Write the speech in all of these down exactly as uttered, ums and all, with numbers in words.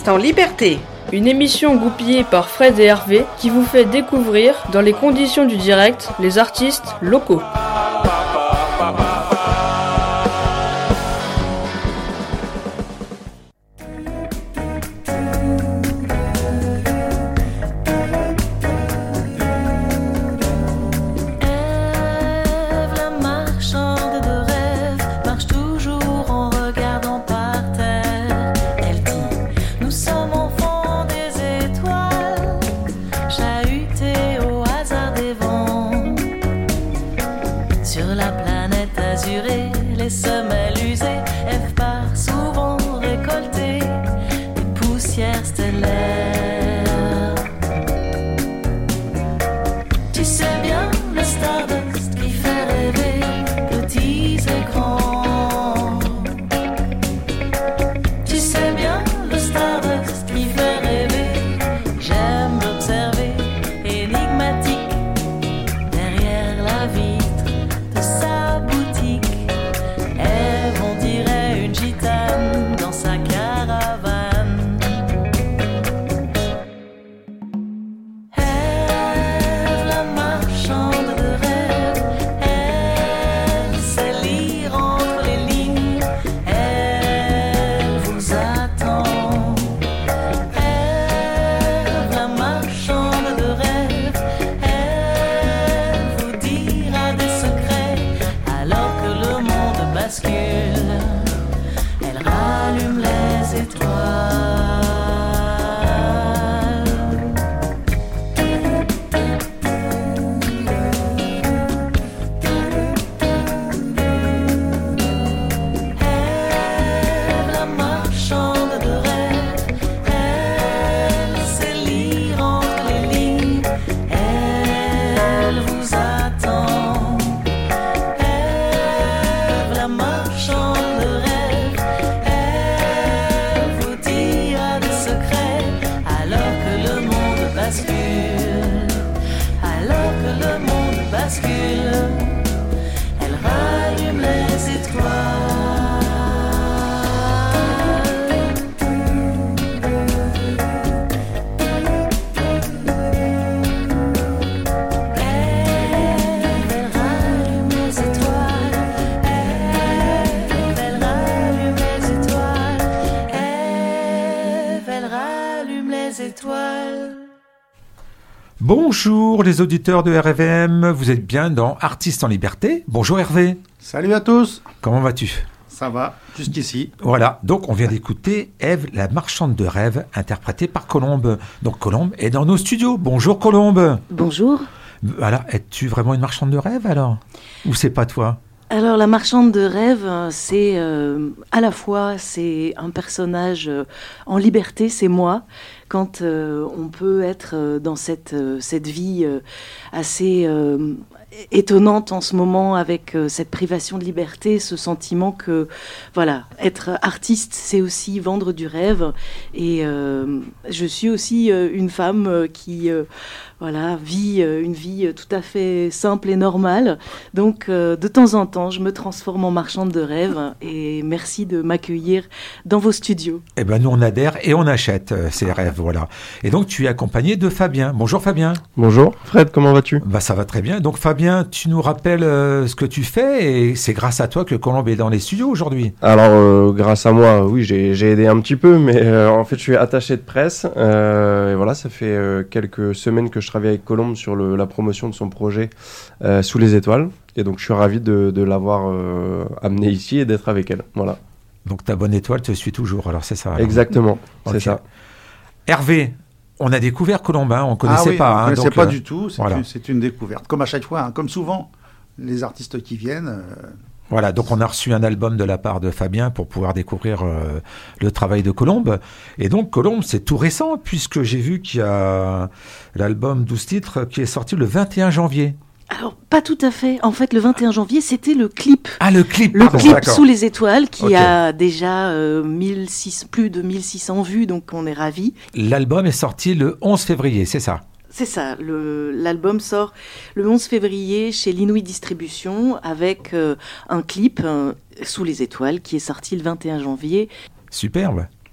Artistes en liberté. Une émission goupillée par Fred et Hervé qui vous fait découvrir, dans les conditions du direct, les artistes locaux. Bonjour les auditeurs de R V M, vous êtes bien dans Artistes en liberté. Bonjour Hervé. Salut à tous. Comment vas-tu ? Ça va, jusqu'ici. Voilà, donc on vient d'écouter Ève, la marchande de rêve, interprétée par Colombe. Donc Colombe est dans nos studios. Bonjour Colombe. Bonjour. Voilà, es-tu vraiment une marchande de rêve alors ? Ou c'est pas toi ? Alors la marchande de rêve, c'est euh, à la fois c'est un personnage euh, en liberté, c'est moi. Quand euh, on peut être euh, dans cette, euh, cette vie euh, assez euh, étonnante en ce moment avec euh, cette privation de liberté, ce sentiment que voilà, être artiste, c'est aussi vendre du rêve. Et euh, je suis aussi euh, une femme euh, qui euh, voilà, vit euh, une vie euh, tout à fait simple et normale. Donc euh, de temps en temps, je me transforme en marchande de rêve. Et merci de m'accueillir dans vos studios. Eh ben nous on adhère et on achète euh, ces rêves. Voilà. Et donc, tu es accompagné de Fabien. Bonjour Fabien. Bonjour. Fred, comment vas-tu ? Bah, ça va très bien. Donc Fabien, tu nous rappelles euh, ce que tu fais et c'est grâce à toi que Colombe est dans les studios aujourd'hui. Alors, euh, grâce à moi, oui, j'ai, j'ai aidé un petit peu, mais euh, en fait, je suis attaché de presse. Euh, et voilà, ça fait euh, quelques semaines que je travaille avec Colombe sur le, la promotion de son projet euh, Sous les étoiles. Et donc, je suis ravi de, de l'avoir euh, amenée ici et d'être avec elle. Voilà. Donc, ta bonne étoile te suit toujours, alors c'est ça alors. Exactement, okay. C'est ça. Hervé, on a découvert Colombe, hein, on ne connaissait ah oui, pas. on ne hein, connaissait donc, pas euh, du tout, c'est, voilà. une, c'est une découverte. Comme à chaque fois, hein, comme souvent, les artistes qui viennent... Euh... Voilà, donc on a reçu un album de la part de Fabien pour pouvoir découvrir euh, le travail de Colombe. Et donc Colombe, c'est tout récent, puisque j'ai vu qu'il y a l'album douze titres qui est sorti le vingt et un janvier. Alors, pas tout à fait. En fait, le vingt et un janvier, c'était le clip. Ah, le clip Le pardon, clip d'accord. Sous les étoiles, qui okay. a déjà euh, mille six cents, plus de mille six cents vues, donc on est ravis. L'album est sorti le onze février, c'est ça ? C'est ça. Le, l'album sort le onze février chez l'Inouï Distribution avec euh, un clip, euh, Sous les étoiles, qui est sorti le vingt et un janvier. Superbe.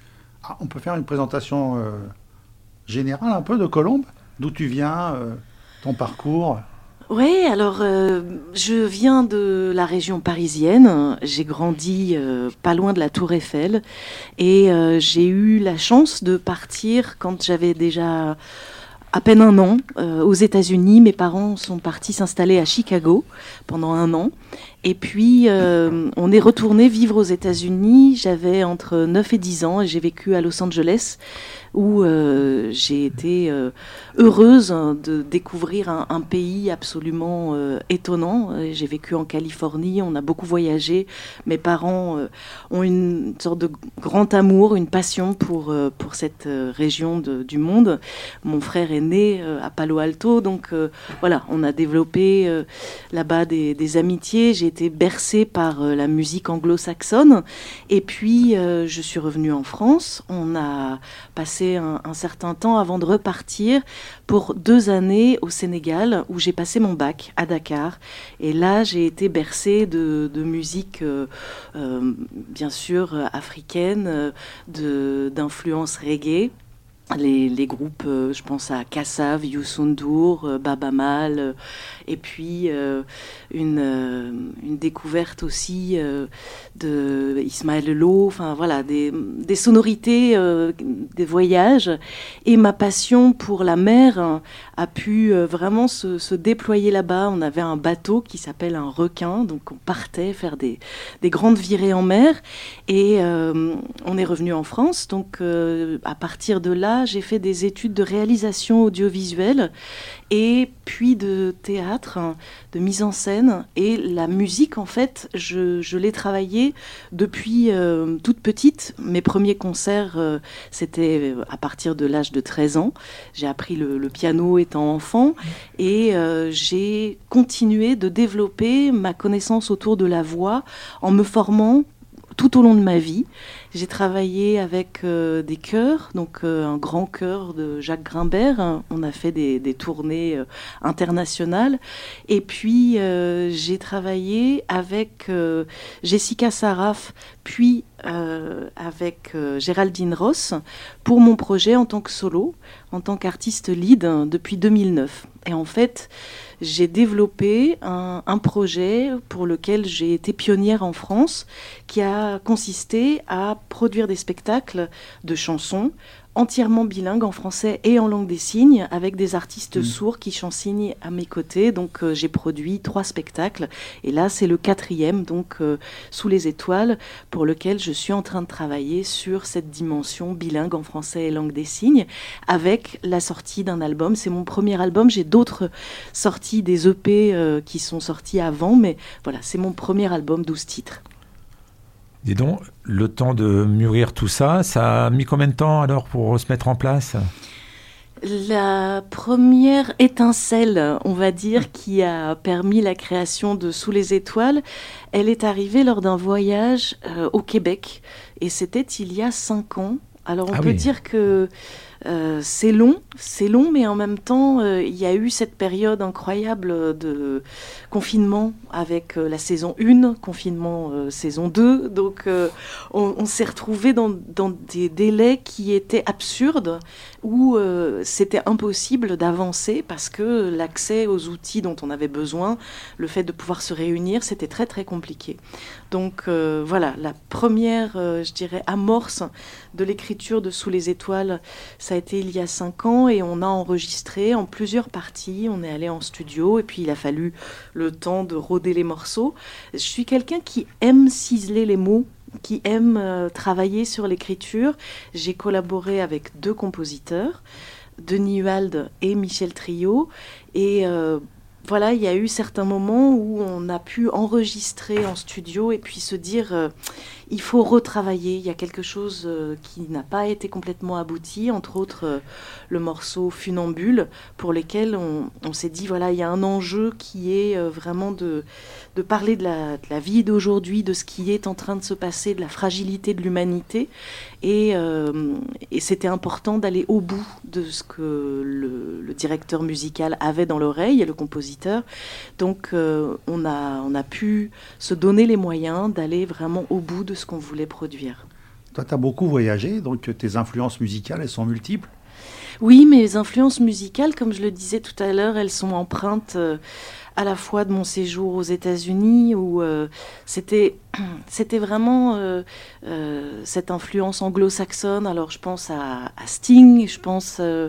Ah, on peut faire une présentation euh, générale un peu de Colombes, d'où tu viens, euh, ton parcours. Oui, alors euh, je viens de la région parisienne. J'ai grandi euh, pas loin de la Tour Eiffel et euh, j'ai eu la chance de partir quand j'avais déjà à peine un an euh, aux États-Unis. Mes parents sont partis s'installer à Chicago pendant un an. Et puis, euh, on est retourné vivre aux États-Unis. J'avais entre neuf et dix ans et j'ai vécu à Los Angeles où euh, j'ai été euh, heureuse de découvrir un, un pays absolument euh, étonnant. J'ai vécu en Californie, on a beaucoup voyagé. Mes parents euh, ont une sorte de grand amour, une passion pour, euh, pour cette euh, région de, du monde. Mon frère est né euh, à Palo Alto, donc euh, voilà, on a développé euh, là-bas des, des amitiés. J'ai été bercée par euh, la musique anglo-saxonne. Et puis, euh, je suis revenue en France. On a passé Un, un certain temps avant de repartir pour deux années au Sénégal où j'ai passé mon bac à Dakar et là j'ai été bercée de, de musique euh, euh, bien sûr africaine, de, d'influence reggae. Les, les groupes, euh, je pense à Kassav, Youssou N'Dour, euh, Baba Mal, euh, et puis euh, une, euh, une découverte aussi euh, de Ismaël Lo, enfin voilà, des, des sonorités, euh, des voyages. Et ma passion pour la mer hein, a pu euh, vraiment se, se déployer là-bas. On avait un bateau qui s'appelle un requin, donc on partait faire des, des grandes virées en mer. Et euh, on est revenu en France, donc euh, à partir de là, j'ai fait des études de réalisation audiovisuelle et puis de théâtre, de mise en scène. Et la musique, en fait, je, je l'ai travaillée depuis euh, toute petite. Mes premiers concerts, euh, c'était à partir de l'âge de treize ans. J'ai appris le, le piano étant enfant et euh, j'ai continué de développer ma connaissance autour de la voix en me formant tout au long de ma vie. J'ai travaillé avec euh, des chœurs, donc euh, un grand chœur de Jacques Grimbert. Hein. On a fait des, des tournées euh, internationales. Et puis, euh, j'ai travaillé avec euh, Jessica Saraf, puis euh, avec euh, Géraldine Ross, pour mon projet en tant que solo, en tant qu'artiste lead hein, depuis deux mille neuf. Et en fait, j'ai développé un, un projet pour lequel j'ai été pionnière en France, qui a consisté à produire des spectacles de chansons entièrement bilingues en français et en langue des signes, avec des artistes mmh. sourds qui chansignent à mes côtés. Donc euh, j'ai produit trois spectacles et là c'est le quatrième, donc euh, Sous les étoiles, pour lequel je suis en train de travailler sur cette dimension bilingue en français et langue des signes, avec la sortie d'un album. C'est mon premier album, j'ai d'autres sorties, des E P euh, qui sont sortis avant, mais voilà, c'est mon premier album, douze titres. Dis donc, le temps de mûrir tout ça, ça a mis combien de temps alors pour se mettre en place ? La première étincelle, on va dire, qui a permis la création de Sous les étoiles, elle est arrivée lors d'un voyage euh, au Québec. Et c'était il y a cinq ans. Alors on ah peut oui. dire que euh, c'est long, c'est long, mais en même temps, euh, il y a eu cette période incroyable de confinement avec euh, la saison un, confinement euh, saison deux. Donc euh, on, on s'est retrouvés dans, dans des délais qui étaient absurdes, où euh, c'était impossible d'avancer parce que l'accès aux outils dont on avait besoin, le fait de pouvoir se réunir, c'était très très compliqué. Donc euh, voilà, la première, euh, je dirais, amorce de l'écriture de Sous les étoiles, ça a été il y a cinq ans et on a enregistré en plusieurs parties. On est allé en studio et puis il a fallu le temps de roder les morceaux. Je suis quelqu'un qui aime ciseler les mots, qui aime euh, travailler sur l'écriture. J'ai collaboré avec deux compositeurs, Denis Huald et Michel Trio, et euh, voilà, il y a eu certains moments où on a pu enregistrer en studio et puis se dire euh, il faut retravailler, il y a quelque chose euh, qui n'a pas été complètement abouti, entre autres euh, le morceau Funambule, pour lequel on, on s'est dit voilà, il y a un enjeu qui est euh, vraiment de, de parler de la, de la vie d'aujourd'hui, de ce qui est en train de se passer, de la fragilité de l'humanité, et, euh, et c'était important d'aller au bout de ce que le, le directeur musical avait dans l'oreille et le compositeur. Donc euh, on a, on a pu se donner les moyens d'aller vraiment au bout de ce qu'on voulait produire. Toi, tu as beaucoup voyagé, donc tes influences musicales, elles sont multiples. Oui, mes influences musicales, comme je le disais tout à l'heure, elles sont empreintes euh, à la fois de mon séjour aux États-Unis, où euh, c'était, c'était vraiment euh, euh, cette influence anglo-saxonne. Alors je pense à, à Sting, je pense euh,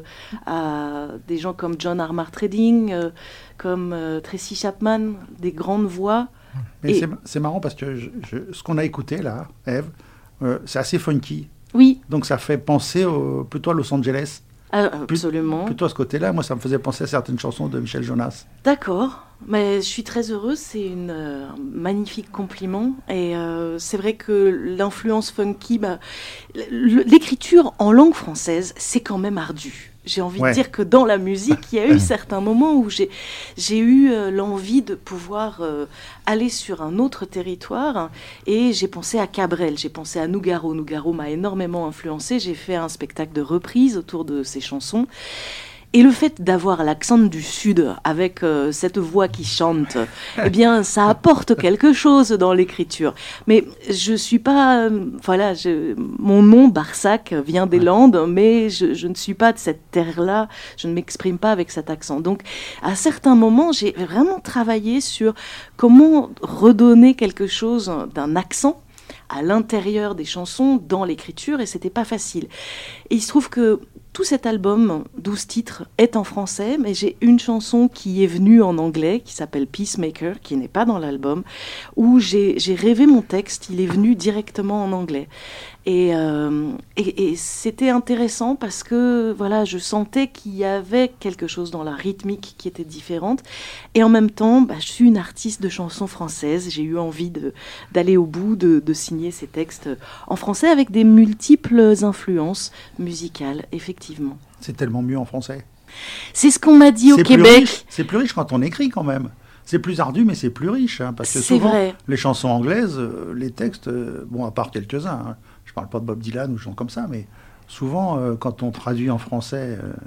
à des gens comme John Armatrading, euh, comme euh, Tracy Chapman, des grandes voix. Mais Et... c'est, c'est marrant parce que je, je, ce qu'on a écouté là, Ève, euh, c'est assez funky. Oui. Donc ça fait penser au, plutôt à Los Angeles. Ah, absolument. Plutôt à ce côté-là, moi ça me faisait penser à certaines chansons de Michel Jonas. D'accord, mais je suis très heureuse, c'est une, euh, un magnifique compliment. Et euh, c'est vrai que l'influence funky, bah, l'écriture en langue française, c'est quand même ardu. J'ai envie ouais. de dire que dans la musique, il y a eu certains moments où j'ai, j'ai eu euh, l'envie de pouvoir euh, aller sur un autre territoire, hein, et j'ai pensé à Cabrel, j'ai pensé à Nougaro. Nougaro m'a énormément influencé. J'ai fait un spectacle de reprise autour de ses chansons. Et le fait d'avoir l'accent du Sud avec euh, cette voix qui chante, eh bien, ça apporte quelque chose dans l'écriture. Mais je suis pas, euh, voilà, je, mon nom Barsac vient des Landes, mais je, je ne suis pas de cette terre-là. Je ne m'exprime pas avec cet accent. Donc, à certains moments, j'ai vraiment travaillé sur comment redonner quelque chose d'un accent à l'intérieur des chansons dans l'écriture, et c'était pas facile. Et il se trouve que tout cet album, douze titres, est en français, mais j'ai une chanson qui est venue en anglais, qui s'appelle Peacemaker, qui n'est pas dans l'album, où j'ai, j'ai rêvé mon texte, il est venu directement en anglais. Et, euh, et, et c'était intéressant parce que voilà, je sentais qu'il y avait quelque chose dans la rythmique qui était différente. Et en même temps, bah, je suis une artiste de chansons françaises. J'ai eu envie de, d'aller au bout, de, de signer ces textes en français avec des multiples influences musicales, effectivement. C'est tellement mieux en français. C'est ce qu'on m'a dit c'est au Québec. Riche. C'est plus riche quand on écrit quand même. C'est plus ardu, mais c'est plus riche. Hein, parce que c'est souvent, vrai. Les chansons anglaises, euh, les textes, euh, bon, à part quelques-uns, hein, je ne parle pas de Bob Dylan ou gens comme ça, mais souvent, euh, quand on traduit en français euh,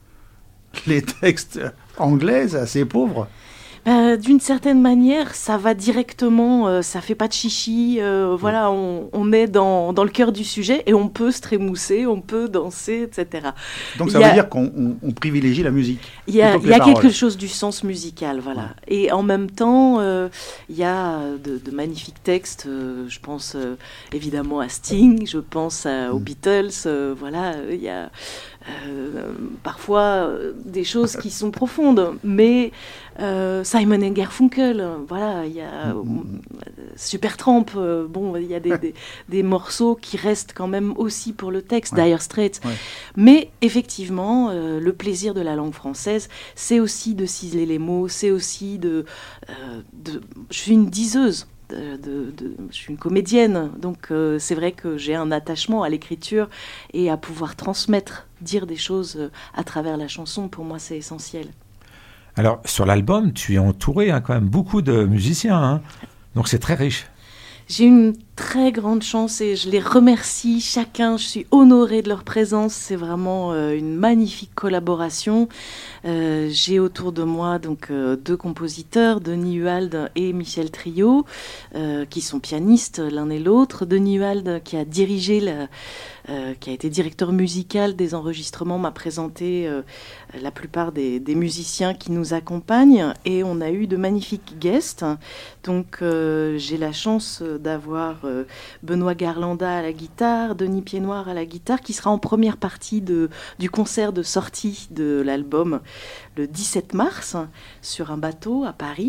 les textes anglais, c'est assez pauvre. Euh, d'une certaine manière, ça va directement, euh, ça fait pas de chichi, euh, mmh. voilà, on, on est dans, dans le cœur du sujet et on peut se trémousser, on peut danser, et cetera. Donc ça il veut a, dire qu'on on, on privilégie la musique. Il y a, il y a quelque chose du sens musical, voilà. Mmh. Et en même temps, euh, il y a de, de magnifiques textes, euh, je pense euh, évidemment à Sting, je pense à, aux mmh. Beatles, euh, voilà, il y a... Euh, parfois euh, des choses qui sont profondes, mais euh, Simon and Garfunkel, voilà, il y a euh, Supertramp, euh, bon, il y a des, des, des morceaux qui restent quand même aussi pour le texte, ouais. Dire Straits. Ouais. Mais effectivement, euh, le plaisir de la langue française, c'est aussi de ciseler les mots, c'est aussi de, euh, de... Je suis une diseuse. De, de, de, je suis une comédienne, donc euh, c'est vrai que j'ai un attachement à l'écriture et à pouvoir transmettre, dire des choses euh, à travers la chanson. Pour moi, c'est essentiel. Alors, sur l'album, tu es entouré hein, quand même beaucoup de musiciens, hein, donc c'est très riche. J'ai une très grande chance et je les remercie chacun. Je suis honorée de leur présence. C'est vraiment euh, une magnifique collaboration. Euh, j'ai autour de moi donc euh, deux compositeurs, Denis Huald et Michel Trio, euh, qui sont pianistes l'un et l'autre. Denis Huald, qui a dirigé, la, euh, qui a été directeur musical des enregistrements, m'a présenté euh, la plupart des, des musiciens qui nous accompagnent et on a eu de magnifiques guests. Donc euh, j'ai la chance d'avoir euh, Benoît Garlanda à la guitare, Denis Piednoir à la guitare, qui sera en première partie de, du concert de sortie de l'album le dix-sept mars sur un bateau à Paris.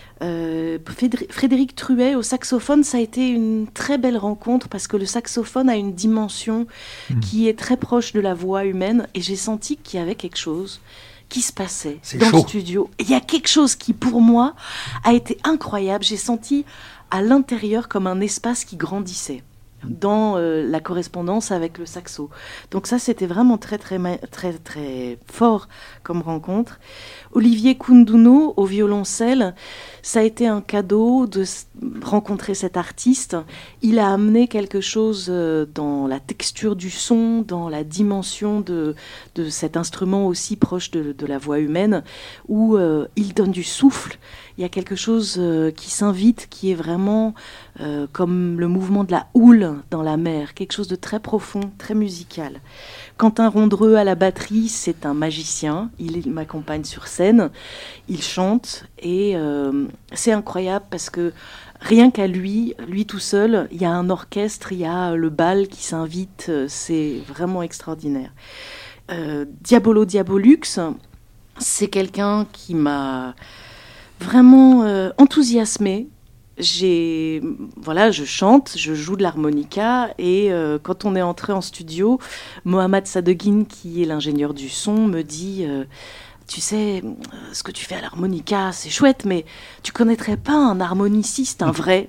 Euh, Frédéric Truet au saxophone, ça a été une très belle rencontre parce que le saxophone a une dimension mmh. qui est très proche de la voix humaine et j'ai senti qu'il y avait quelque chose qui se passait C'est dans chaud. le studio. Il y a quelque chose qui, pour moi, a été incroyable. J'ai senti à l'intérieur comme un espace qui grandissait dans euh, la correspondance avec le saxo. Donc ça, c'était vraiment très, très, très, très fort comme rencontre. Olivier Kounduno au violoncelle, ça a été un cadeau de rencontrer cet artiste. Il a amené quelque chose dans la texture du son, dans la dimension de, de cet instrument aussi proche de, de la voix humaine, où euh, il donne du souffle. Il y a quelque chose euh, qui s'invite, qui est vraiment euh, comme le mouvement de la houle dans la mer, quelque chose de très profond, très musical. Quentin Rondreux à la batterie, c'est un magicien. Il, il m'accompagne sur scène, il chante et euh, c'est incroyable parce que rien qu'à lui, lui tout seul, il y a un orchestre, il y a le bal qui s'invite, c'est vraiment extraordinaire. Euh, Diabolo Diabolux, c'est quelqu'un qui m'a vraiment euh, enthousiasmée. J'ai, voilà, je chante, je joue de l'harmonica et euh, quand on est entré en studio, Mohamed Sadeguine, qui est l'ingénieur du son, me dit euh, tu sais, ce que tu fais à l'harmonica, c'est chouette, mais tu connaîtrais pas un harmoniciste, un vrai.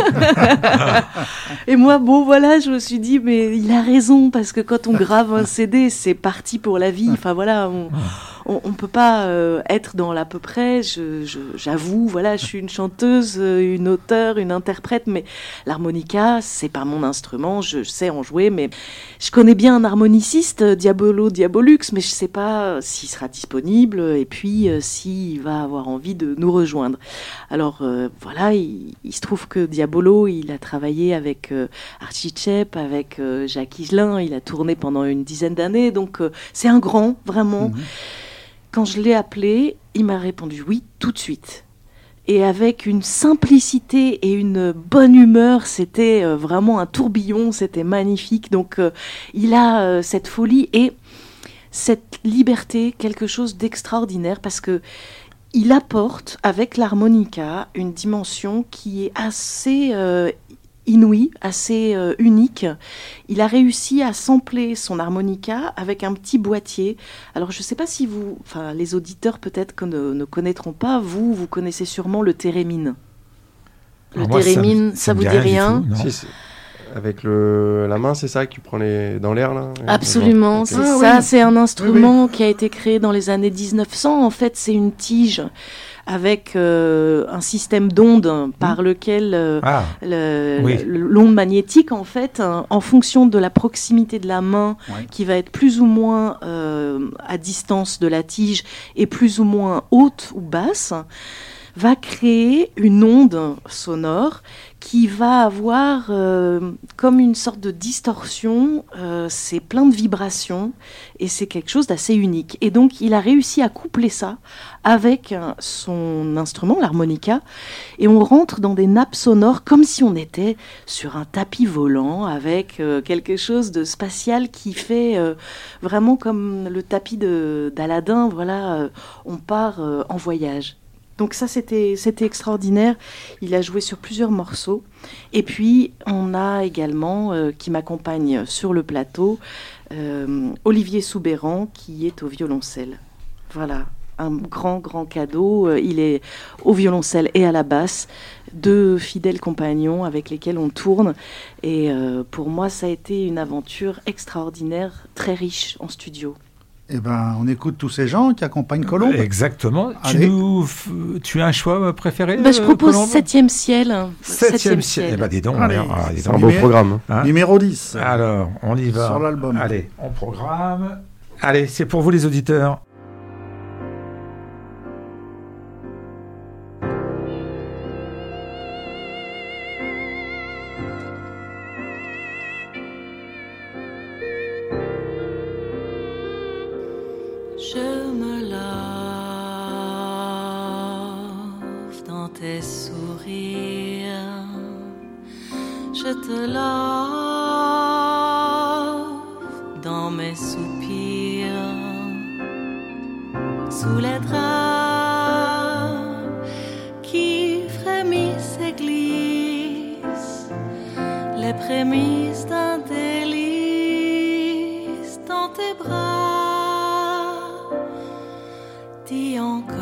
Et moi, bon, voilà, je me suis dit, mais il a raison, parce que quand on grave un C D, c'est parti pour la vie. Enfin, voilà, on... on ne peut pas euh, être dans l'à peu près. Je, je, j'avoue, voilà, je suis une chanteuse, une auteure, une interprète, mais l'harmonica, c'est pas mon instrument. Je, je sais en jouer, mais je connais bien un harmoniciste, Diabolo Diabolux, mais je sais pas s'il sera disponible et puis euh, s'il va avoir envie de nous rejoindre. Alors euh, voilà, il, il se trouve que Diabolo, il a travaillé avec euh, Archie Shepp, avec euh, Jacques Higelin, il a tourné pendant une dizaine d'années, donc euh, c'est un grand, vraiment. Mmh. Quand je l'ai appelé, il m'a répondu oui tout de suite. Et avec une simplicité et une bonne humeur, c'était euh, vraiment un tourbillon, c'était magnifique. Donc euh, il a euh, cette folie et cette liberté, quelque chose d'extraordinaire, parce que il apporte avec l'harmonica une dimension qui est assez euh, inouïe, assez euh, unique. Il a réussi à sampler son harmonica avec un petit boîtier. Alors je ne sais pas si vous, enfin les auditeurs peut-être que ne, ne connaîtront pas, vous, vous connaissez sûrement le thérémine. Le Alors thérémine, moi, ça, ça, ça vous dit dit rien, rien? tout, Si, c'est- Avec le, la main, c'est ça que tu prends les, dans l'air là? Absolument, Ok. c'est Ah, ça, oui. c'est un instrument Oui, oui. qui a été créé dans les années dix-neuf cents. En fait, c'est une tige avec euh, un système d'ondes par lequel euh, Ah, le- oui. le- l'onde magnétique, en fait, hein, en fonction de la proximité de la main, Ouais. qui va être plus ou moins euh, à distance de la tige et plus ou moins haute ou basse, va créer une onde sonore qui va avoir euh, comme une sorte de distorsion, euh, c'est plein de vibrations et c'est quelque chose d'assez unique. Et donc il a réussi à coupler ça avec euh, son instrument, l'harmonica, et on rentre dans des nappes sonores comme si on était sur un tapis volant avec euh, quelque chose de spatial qui fait euh, vraiment comme le tapis de, d'Aladin, voilà, euh, on part euh, en voyage. Donc ça, c'était, c'était extraordinaire. Il a joué sur plusieurs morceaux. Et puis, on a également, euh, qui m'accompagne sur le plateau, euh, Olivier Soubéran, qui est au violoncelle. Voilà, un grand, grand cadeau. Euh, il est au violoncelle et à la basse, deux fidèles compagnons avec lesquels on tourne. Et euh, pour moi, ça a été une aventure extraordinaire, très riche en studio. Eh ben, on écoute tous ces gens qui accompagnent Colombe. exactement. Tu, Allez. nous, f- tu as un choix préféré? Bah, je euh, propose Colombe Septième ciel. Septième ciel. Eh ben, dis donc. Allez. alors, ah, dis C'est donc. un beau Numéro- programme. Hein Numéro dix. Alors, on y va. Sur l'album. Allez, on programme. Allez, c'est pour vous les auditeurs. Je me lave dans tes sourires, je te lave dans mes soupirs, sous les draps qui frémissent et glissent, les prémices d'un délice dans tes bras. Dis encore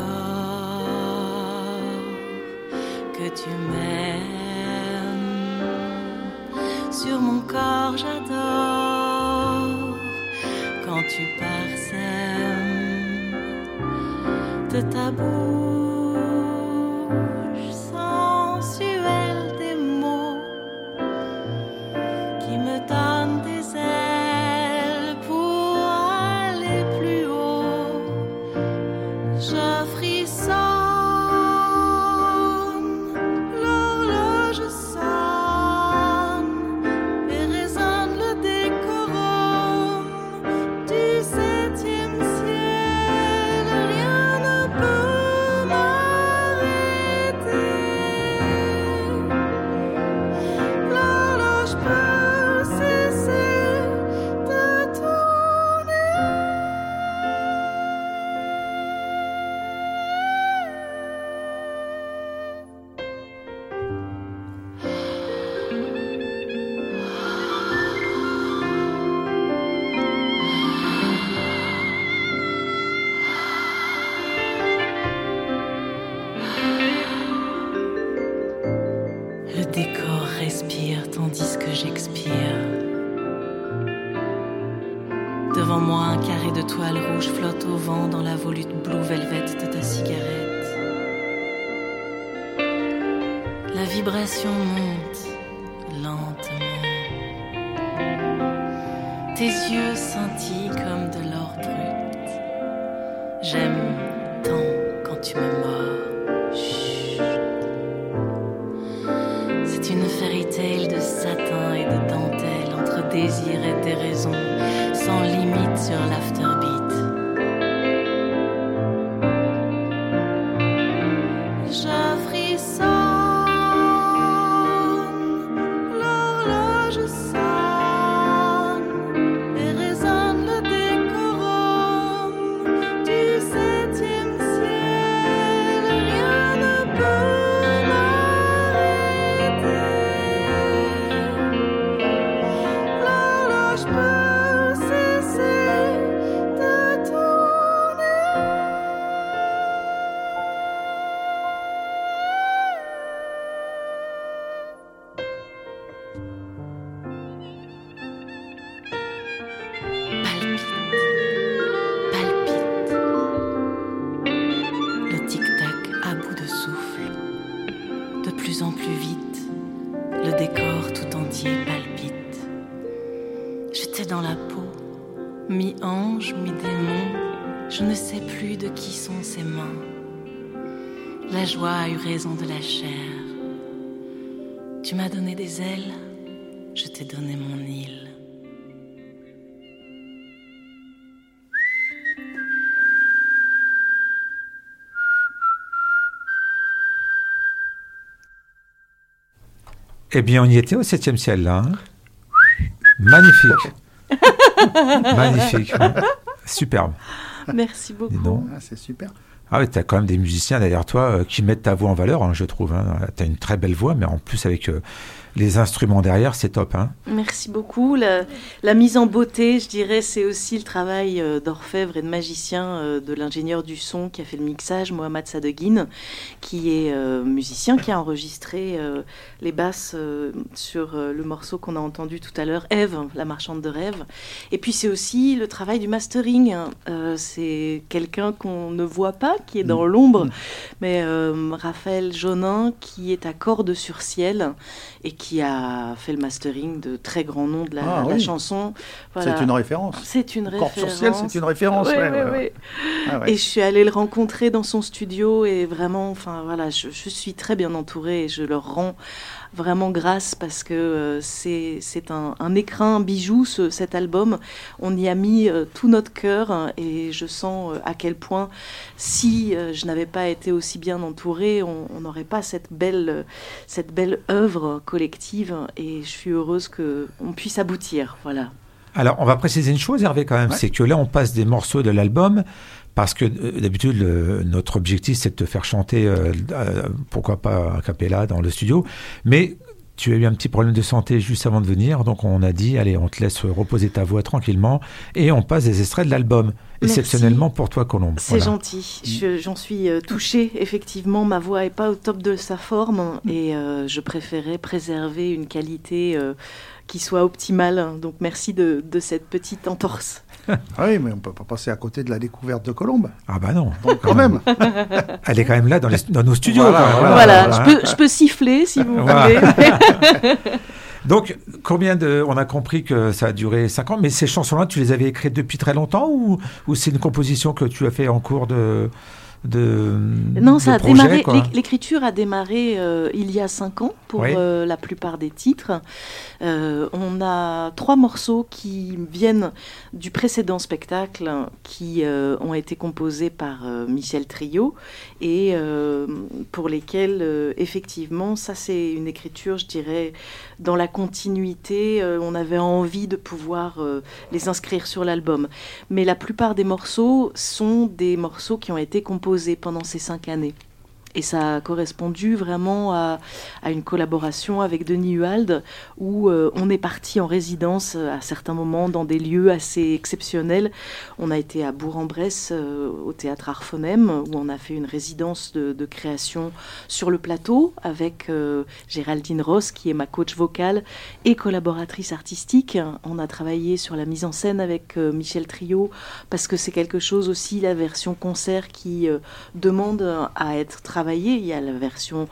que tu m'aimes. Sur mon corps j'adore quand tu parsèmes de ta bouche Devant moi, un carré de toile rouge flotte au vent dans la volute blue velvet de ta cigarette. La vibration monte lentement. Tes yeux scintillent comme de l'or brut. J'aime tant quand tu me mords. Chut. C'est une fairy tale de satin et de dentelle, entre désir et déraison, sans limite sur l'afterbeat. Je frissonne, l'horloge sonne et résonne le décorum du septième ciel. Rien ne peut m'arrêter. L'horloge peut cesser de tourner. Palpite, palpite. Le tic-tac à bout de souffle. De plus en plus vite, le décor tout entier palpite. J'étais dans la peau, mi-ange, mi-démon. Je ne sais plus de qui sont ses mains. La joie a eu raison de la chair. Tu m'as donné des ailes, je t'ai donné mon île. Eh bien, on y était au septième ciel, là. Hein. Magnifique. Magnifique. Ouais. Superbe. Merci Dis beaucoup. donc. Ah, c'est super. Ah oui, tu as quand même des musiciens derrière toi euh, qui mettent ta voix en valeur, hein, je trouve. Hein. Tu as une très belle voix, mais en plus avec euh, les instruments derrière, c'est top. Hein. Merci beaucoup. La, la mise en beauté, je dirais, c'est aussi le travail euh, d'orfèvre et de magicien euh, de l'ingénieur du son qui a fait le mixage, Mohamed Sadeguine, qui est euh, musicien, qui a enregistré euh, les basses euh, sur euh, le morceau qu'on a entendu tout à l'heure, Ève, la marchande de rêve. Et puis c'est aussi le travail du mastering. Hein. Euh, c'est quelqu'un qu'on ne voit pas, qui est dans Mmh. l'ombre, Mmh. mais euh, Raphaël Jonin, qui est à cordes sur ciel et qui a fait le mastering de très grands noms de la, Ah, de la oui. chanson. Voilà. C'est une référence. C'est une Corps référence. sur ciel, c'est une référence. Ouais, ouais, ouais, ouais, ouais. ouais. Ah, ouais. Et je suis allée le rencontrer dans son studio et vraiment, enfin voilà, je, je suis très bien entourée et je leur rends vraiment grâce parce que euh, c'est c'est un, un écrin, un bijou, ce, cet album. On y a mis euh, tout notre cœur hein, et je sens euh, à quel point si euh, je n'avais pas été aussi bien entourée, on on n'aurait pas cette belle, euh, cette belle œuvre collective et je suis heureuse qu'on puisse aboutir. Voilà. Alors, on va préciser une chose, Hervé, quand même, Ouais. c'est que là, on passe des morceaux de l'album, parce que euh, d'habitude, le- notre objectif, c'est de te faire chanter, euh, euh, pourquoi pas a cappella dans le studio, mais tu as eu un petit problème de santé juste avant de venir, donc on a dit, allez, on te laisse reposer ta voix tranquillement, et on passe des extraits de l'album, Merci. exceptionnellement pour toi, Colombe. C'est Voilà. gentil, Je- j'en suis euh, touchée. Effectivement, ma voix n'est pas au top de sa forme et euh, je préférais préserver une qualité euh, qui soit optimale. Donc merci de, de cette petite entorse. Ah oui, mais on ne peut pas passer à côté de la découverte de Colombe. Ah bah non, Donc quand même. elle est quand même là dans, les- dans nos studios. Voilà, quand même, voilà. Voilà, voilà. je, peux, je peux siffler si vous Voilà. voulez. Donc, combien de... On a compris que ça a duré cinq ans, mais ces chansons-là, tu les avais écrites depuis très longtemps ou, ou c'est une composition que tu as fait en cours de... de Non, de ça a projet, démarré. quoi. l'éc- L'écriture a démarré euh, il y a cinq ans pour Oui. euh, la plupart des titres. Euh, on a trois morceaux qui viennent du précédent spectacle qui euh, ont été composés par euh, Michel Trio et euh, pour lesquels euh, effectivement, ça c'est une écriture, je dirais, dans la continuité. Euh, on avait envie de pouvoir euh, les inscrire sur l'album. Mais la plupart des morceaux sont des morceaux qui ont été composés pendant ces cinq années. Et ça a correspondu vraiment à, à une collaboration avec Denis Huald, où euh, on est parti en résidence à certains moments dans des lieux assez exceptionnels. On a été à Bourg-en-Bresse, euh, au théâtre Arphonème, où on a fait une résidence de, de création sur le plateau avec euh, Géraldine Ross, qui est ma coach vocale et collaboratrice artistique. On a travaillé sur la mise en scène avec euh, Michel Trio, parce que c'est quelque chose aussi, la version concert, qui euh, demande à être travaillée. Il y a la version,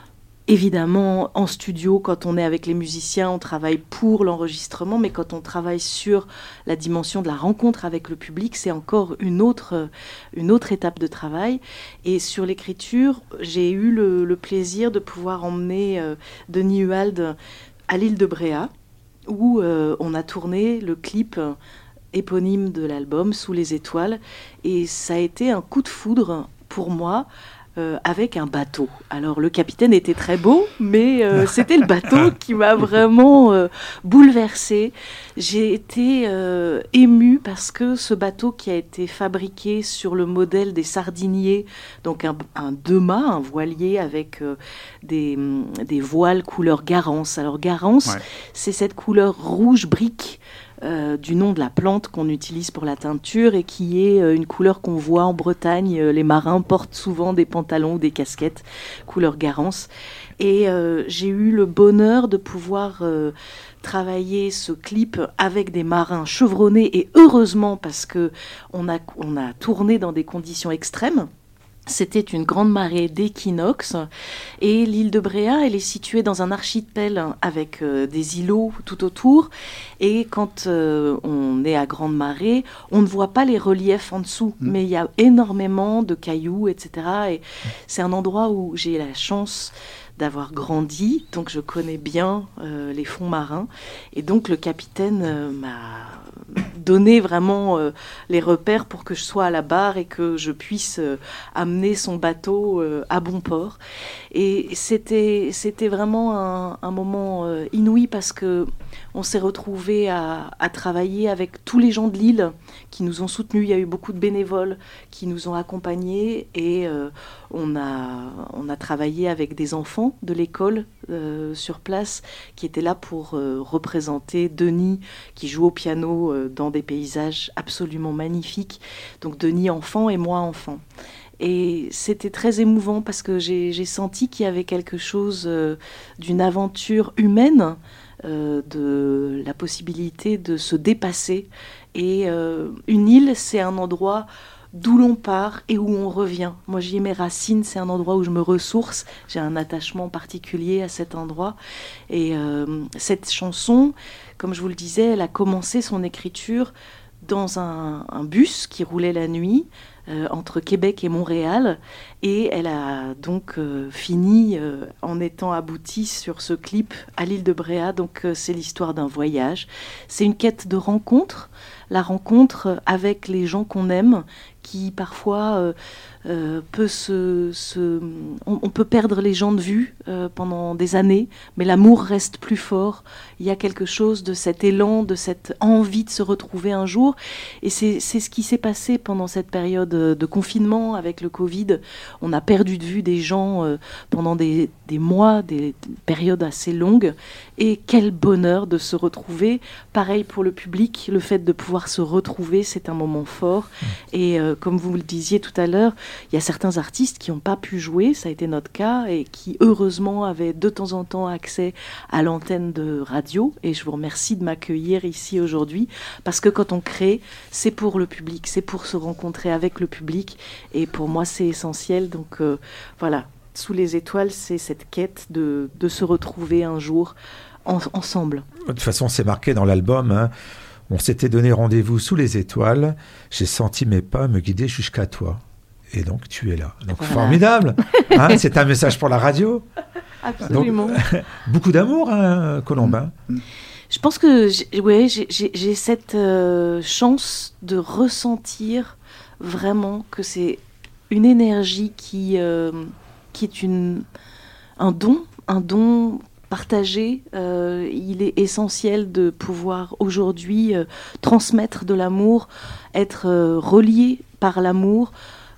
évidemment, en studio, quand on est avec les musiciens, on travaille pour l'enregistrement, mais quand on travaille sur la dimension de la rencontre avec le public, c'est encore une autre, une autre étape de travail. Et sur l'écriture, j'ai eu le, le plaisir de pouvoir emmener euh, Denis Huald à l'île de Bréhat, où euh, on a tourné le clip éponyme de l'album, Sous les étoiles, et ça a été un coup de foudre pour moi. Euh, avec un bateau. Alors le capitaine était très beau, mais euh, c'était le bateau qui m'a vraiment euh, bouleversée. J'ai été euh, émue parce que ce bateau qui a été fabriqué sur le modèle des sardiniers, donc un, un deux-mâts, un voilier avec euh, des, des voiles couleur Garance. Alors Garance, ouais. c'est cette couleur rouge brique, Euh, du nom de la plante qu'on utilise pour la teinture et qui est euh, une couleur qu'on voit en Bretagne. Euh, les marins portent souvent des pantalons ou des casquettes couleur Garance. Et euh, j'ai eu le bonheur de pouvoir euh, travailler ce clip avec des marins chevronnés, et heureusement, parce que on a, on a tourné dans des conditions extrêmes. C'était une grande marée d'équinoxe, et l'île de Bréhat, elle est située dans un archipel avec euh, des îlots tout autour, et quand euh, on est à grande marée, on ne voit pas les reliefs en dessous, mmh. mais il y a énormément de cailloux, et cetera. Et c'est un endroit où j'ai la chance d'avoir grandi, donc je connais bien euh, les fonds marins, et donc le capitaine euh, m'a donné vraiment euh, les repères pour que je sois à la barre et que je puisse euh, amener son bateau euh, à bon port. Et c'était, c'était vraiment un, un moment euh, inouï, parce que on s'est retrouvés à, à travailler avec tous les gens de l'île qui nous ont soutenus. Il y a eu beaucoup de bénévoles qui nous ont accompagnés, et euh, on a, on a travaillé avec des enfants de l'école euh, sur place qui étaient là pour euh, représenter Denis, qui joue au piano euh, dans des paysages absolument magnifiques. Donc Denis enfant et moi enfant. Et c'était très émouvant, parce que j'ai, j'ai senti qu'il y avait quelque chose euh, d'une aventure humaine, euh, de la possibilité de se dépasser. Et euh, une île, c'est un endroit d'où l'on part et où on revient. Moi, j'y ai mes racines, c'est un endroit où je me ressource. J'ai un attachement particulier à cet endroit. Et euh, cette chanson, comme je vous le disais, elle a commencé son écriture dans un, un bus qui roulait la nuit euh, entre Québec et Montréal, et elle a donc euh, fini euh, en étant aboutie sur ce clip à l'île de Bréhat. Donc euh, c'est l'histoire d'un voyage, c'est une quête de rencontre, la rencontre avec les gens qu'on aime, qui parfois euh, euh, peut se, se on, on peut perdre les gens de vue euh, pendant des années, mais l'amour reste plus fort. Il y a quelque chose de cet élan, de cette envie de se retrouver un jour, et c'est, c'est ce qui s'est passé pendant cette période de confinement avec le Covid. On a perdu de vue des gens euh, pendant des, des mois, des périodes assez longues, et quel bonheur de se retrouver. Pareil pour le public, le fait de pouvoir se retrouver, c'est un moment fort. Mmh. Et euh, comme vous le disiez tout à l'heure, il y a certains artistes qui n'ont pas pu jouer, ça a été notre cas, et qui heureusement avaient de temps en temps accès à l'antenne de radio. Et je vous remercie de m'accueillir ici aujourd'hui, parce que quand on crée, c'est pour le public, c'est pour se rencontrer avec le public, et pour moi c'est essentiel. Donc euh, voilà, Sous les étoiles, c'est cette quête de, de se retrouver un jour en, ensemble. De toute façon, c'est marqué dans l'album, hein. On s'était donné rendez-vous sous les étoiles, j'ai senti mes pas me guider jusqu'à toi. Et donc, tu es là. Donc, voilà. Formidable. Hein, c'est un message pour la radio. Absolument. Donc, beaucoup d'amour, hein, Colombin. Je pense que j'ai, ouais, j'ai, j'ai, j'ai cette euh, chance de ressentir vraiment que c'est une énergie qui, euh, qui est une, un don, un don partagé. Euh, il est essentiel de pouvoir aujourd'hui euh, transmettre de l'amour, être euh, relié par l'amour,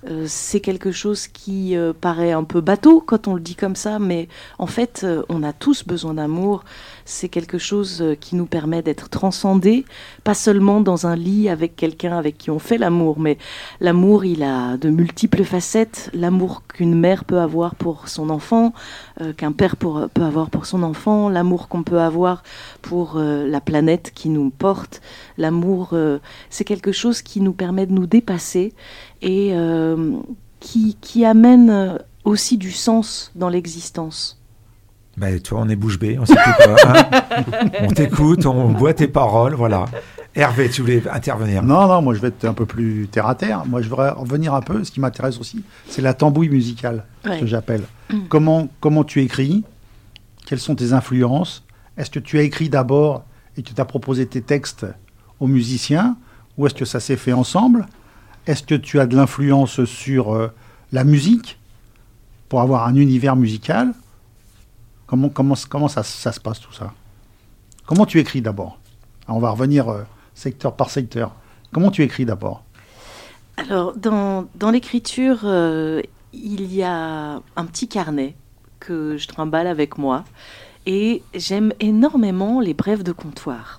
Euh, c'est quelque chose qui euh, paraît un peu bateau quand on le dit comme ça, mais en fait, euh, on a tous besoin d'amour. C'est quelque chose euh, qui nous permet d'être transcendés, pas seulement dans un lit avec quelqu'un avec qui on fait l'amour, mais l'amour, il a de multiples facettes. L'amour qu'une mère peut avoir pour son enfant, euh, qu'un père pour, peut avoir pour son enfant, l'amour qu'on peut avoir pour euh, la planète qui nous porte. L'amour, euh, c'est quelque chose qui nous permet de nous dépasser et euh, qui, qui amène aussi du sens dans l'existence. Ben, toi, on est bouche bée, on s'écoute pas. Hein. On t'écoute, on boit tes paroles, voilà. Hervé, tu voulais intervenir? Non, non, moi je vais être un peu plus terre à terre. Moi je voudrais revenir un peu, ce qui m'intéresse aussi, c'est la tambouille musicale, Ouais. que j'appelle. Mmh. Comment, comment tu écris? Quelles sont tes influences? Est-ce que tu as écrit d'abord et que tu as proposé tes textes aux musiciens? Ou est-ce que ça s'est fait ensemble? Est-ce que tu as de l'influence sur euh, la musique pour avoir un univers musical? Comment, comment, comment ça, ça se passe tout ça? Comment tu écris d'abord? Alors, on va revenir euh, secteur par secteur. Comment tu écris d'abord? Alors, dans, dans l'écriture, euh, il y a un petit carnet que je trimballe avec moi et j'aime énormément les brèves de comptoir.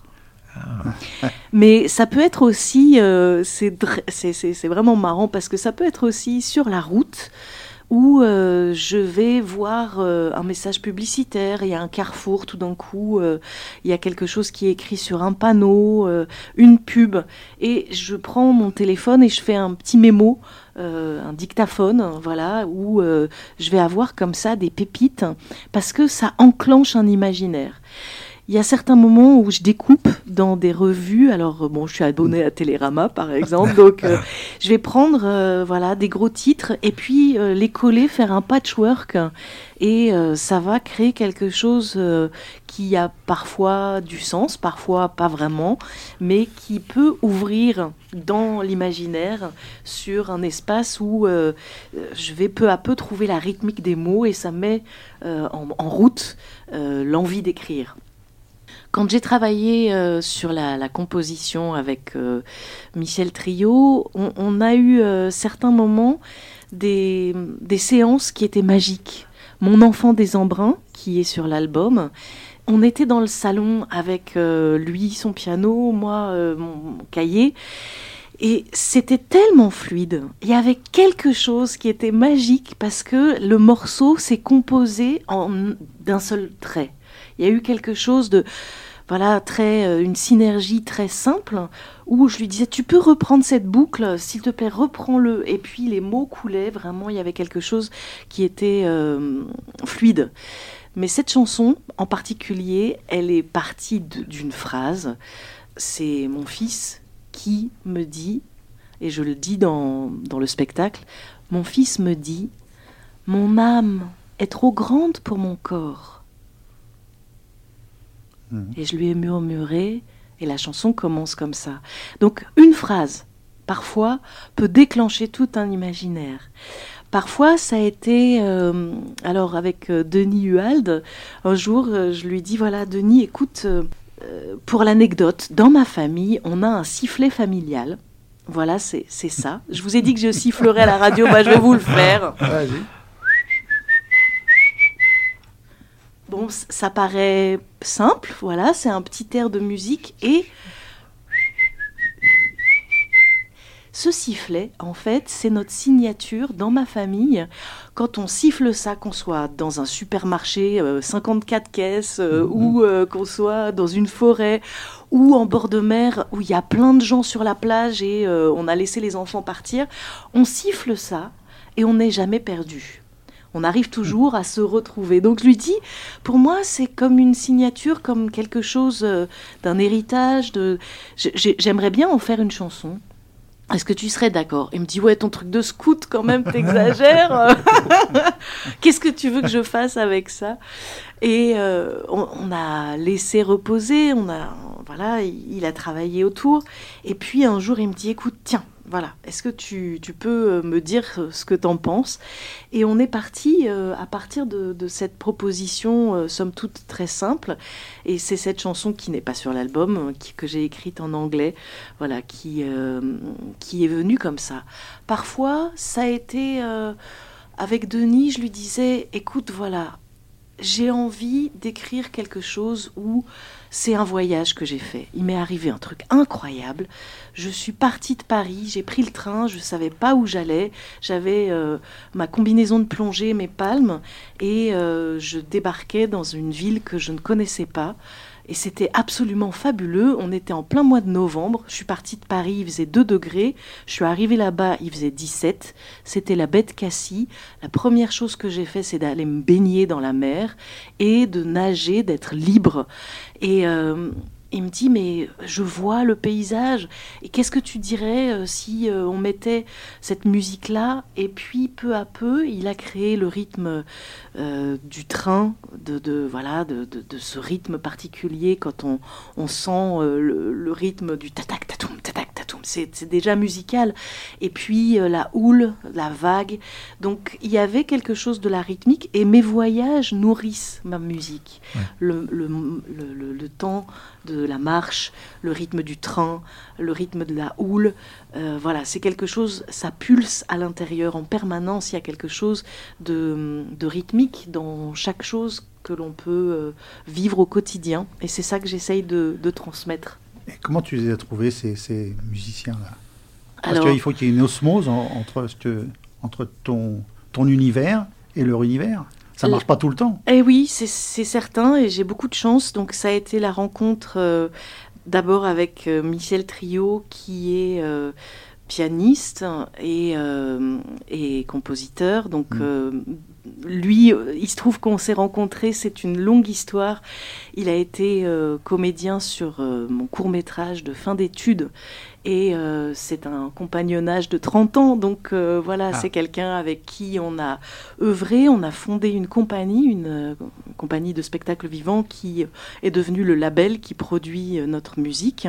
Ah. Mais ça peut être aussi, euh, c'est, c'est, c'est, c'est vraiment marrant parce que ça peut être aussi sur la route où euh, je vais voir euh, un message publicitaire, il y a un carrefour, tout d'un coup, euh, il y a quelque chose qui est écrit sur un panneau, euh, une pub, et je prends mon téléphone et je fais un petit mémo, euh, un dictaphone, voilà, où euh, je vais avoir comme ça des pépites, parce que ça enclenche un imaginaire. Il y a certains moments où je découpe dans des revues. Alors, bon, je suis abonnée à Télérama, par exemple. Donc, euh, je vais prendre euh, voilà, des gros titres et puis euh, les coller, faire un patchwork. Et euh, ça va créer quelque chose euh, qui a parfois du sens, parfois pas vraiment, mais qui peut ouvrir dans l'imaginaire sur un espace où euh, je vais peu à peu trouver la rythmique des mots et ça met euh, en, en route euh, l'envie d'écrire. Quand j'ai travaillé euh, sur la, la composition avec euh, Michel Trio, on, on a eu euh, certains moments des, des séances qui étaient magiques. Mon enfant des embruns, qui est sur l'album, on était dans le salon avec euh, lui, son piano, moi, euh, mon, mon cahier, et c'était tellement fluide. Il y avait quelque chose qui était magique parce que le morceau s'est composé en, d'un seul trait. Il y a eu quelque chose de, voilà, très, euh, une synergie très simple où je lui disais, tu peux reprendre cette boucle, s'il te plaît, reprends-le. Et puis les mots coulaient, vraiment, il y avait quelque chose qui était euh, fluide. Mais cette chanson, en particulier, elle est partie de, d'une phrase. C'est mon fils qui me dit, et je le dis dans, dans le spectacle, mon fils me dit, mon âme est trop grande pour mon corps. Et je lui ai murmuré, et la chanson commence comme ça. Donc, une phrase, parfois, peut déclencher tout un imaginaire. Parfois, ça a été... Euh, alors, avec euh, Denis Huald, un jour, euh, je lui dis, voilà, Denis, écoute, euh, pour l'anecdote, dans ma famille, on a un sifflet familial. Voilà, c'est, c'est ça. Je vous ai dit que je sifflerais à la radio, bah, je vais vous le faire. Vas-y. Bon, ça paraît simple, voilà, c'est un petit air de musique et ce sifflet, en fait, c'est notre signature dans ma famille. Quand on siffle ça, qu'on soit dans un supermarché, euh, cinquante-quatre caisses, euh, mmh. ou euh, qu'on soit dans une forêt, ou en bord de mer, où il y a plein de gens sur la plage et euh, on a laissé les enfants partir, on siffle ça et on n'est jamais perdu. On arrive toujours à se retrouver. Donc je lui dis, pour moi, c'est comme une signature, comme quelque chose euh, d'un héritage. De... J'ai, j'aimerais bien en faire une chanson. Est-ce que tu serais d'accord? Il me dit, ouais, ton truc de scout, quand même, t'exagères. Qu'est-ce que tu veux que je fasse avec ça? Et euh, on, on a laissé reposer, on a, voilà, il a travaillé autour. Et puis un jour, il me dit, écoute, tiens, voilà, est-ce que tu, tu peux me dire ce que t'en penses? Et on est parti euh, à partir de, de cette proposition, euh, somme toute très simple. Et c'est cette chanson qui n'est pas sur l'album, qui, que j'ai écrite en anglais, voilà, qui, euh, qui est venue comme ça. Parfois, ça a été... Euh, avec Denis, je lui disais, écoute, voilà, j'ai envie d'écrire quelque chose où c'est un voyage que j'ai fait. Il m'est arrivé un truc incroyable. Je suis partie de Paris, j'ai pris le train, je ne savais pas où j'allais. J'avais euh, ma combinaison de plongée, mes palmes, et euh, je débarquais dans une ville que je ne connaissais pas. Et c'était absolument fabuleux. On était en plein mois de novembre. Je suis partie de Paris, il faisait deux degrés. Je suis arrivée là-bas, il faisait dix-sept. C'était la baie de Cassis. La première chose que j'ai fait, c'est d'aller me baigner dans la mer et de nager, d'être libre. Et euh, il me dit, mais je vois le paysage. Et qu'est-ce que tu dirais euh, si euh, on mettait cette musique-là? Et puis, peu à peu, il a créé le rythme euh, du train, de, de, voilà, de, de, de ce rythme particulier quand on, on sent euh, le, le rythme du tatak tatoum, tatak tatoum. C'est, c'est déjà musical. Et puis, euh, la houle, la vague. Donc, il y avait quelque chose de la rythmique. Et mes voyages nourrissent ma musique. Ouais. Le, le, le, le, le temps de la marche, le rythme du train, le rythme de la houle, euh, voilà, c'est quelque chose, ça pulse à l'intérieur en permanence, il y a quelque chose de, de rythmique dans chaque chose que l'on peut euh, vivre au quotidien, et c'est ça que j'essaye de, de transmettre. Et comment tu les as trouvés, ces, ces musiciens-là? Parce qu'il faut qu'il y ait une osmose en, entre, entre ton, ton univers et leur univers. Ça ne marche pas tout le temps. Eh oui, c'est, c'est certain, et j'ai beaucoup de chance. Donc ça a été la rencontre euh, d'abord avec euh, Michel Trio, qui est euh, pianiste et, euh, et compositeur. Donc mmh. euh, lui, il se trouve qu'on s'est rencontrés, c'est une longue histoire. Il a été euh, comédien sur euh, mon court-métrage de fin d'études. Et euh, c'est un compagnonnage de trente ans, donc euh, voilà, ah. c'est quelqu'un avec qui on a œuvré, on a fondé une compagnie, une, euh, une compagnie de spectacle vivant qui est devenue le label qui produit euh, notre musique.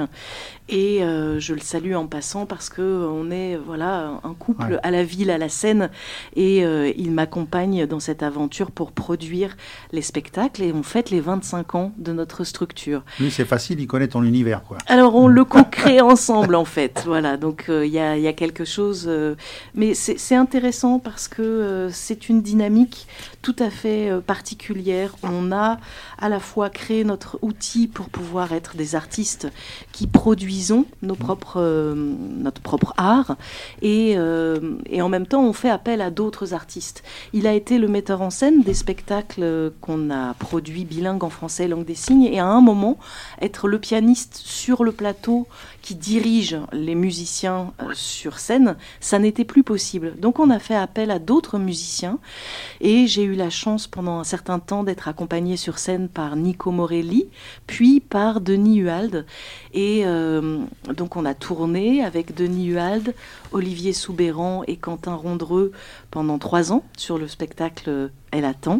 Et euh, je le salue en passant parce qu'on est voilà, un couple ouais. à la ville, à la scène, et euh, il m'accompagne dans cette aventure pour produire les spectacles, et on fête les vingt-cinq ans de notre structure. Lui, c'est facile, il connaît ton univers, quoi. Alors, on le co-crée ensemble, en fait, voilà, donc il euh, y, a, y a quelque chose, euh, mais c'est, c'est intéressant parce que euh, c'est une dynamique tout à fait euh, particulière. On a à la fois créé notre outil pour pouvoir être des artistes qui produisons nos propres, euh, notre propre art, et, euh, et en même temps on fait appel à d'autres artistes. Il a été le metteur en scène des spectacles qu'on a produits bilingues en français et langue des signes, et à un moment être le pianiste sur le plateau qui dirige les musiciens euh, sur scène, ça n'était plus possible. Donc on a fait appel à d'autres musiciens, et j'ai eu la chance pendant un certain temps d'être accompagnée sur scène par Nico Morelli, puis par Denis Huald. Et euh, donc on a tourné avec Denis Huald, Olivier Soubeyran et Quentin Rondreux pendant trois ans sur le spectacle Elle attend.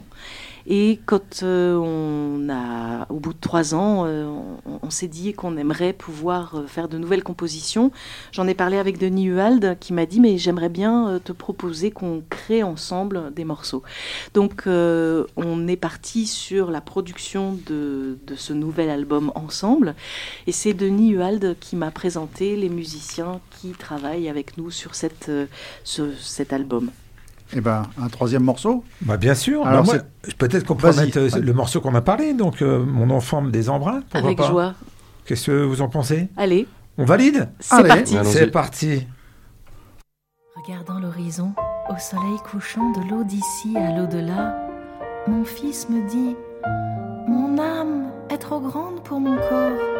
Et quand euh, on a, au bout de trois ans, euh, on, on s'est dit qu'on aimerait pouvoir euh, faire de nouvelles compositions. J'en ai parlé avec Denis Huald qui m'a dit « mais j'aimerais bien euh, te proposer qu'on crée ensemble des morceaux ». Donc euh, on est parti sur la production de, de ce nouvel album ensemble. Et c'est Denis Huald qui m'a présenté les musiciens qui travaillent avec nous sur cette, euh, ce, cet album. Eh ben, un troisième morceau. Bah bien sûr. Alors bah moi, peut-être qu'on peut mettre euh, le morceau qu'on a parlé, donc euh, Mon enfant des embruns. Avec pas. joie. Qu'est-ce que vous en pensez? Allez. On valide? C'est Allez. parti. Allons-y. C'est parti. Regardant l'horizon, au soleil couchant, de l'eau d'ici à l'au-delà, mon fils me dit « Mon âme est trop grande pour mon corps ».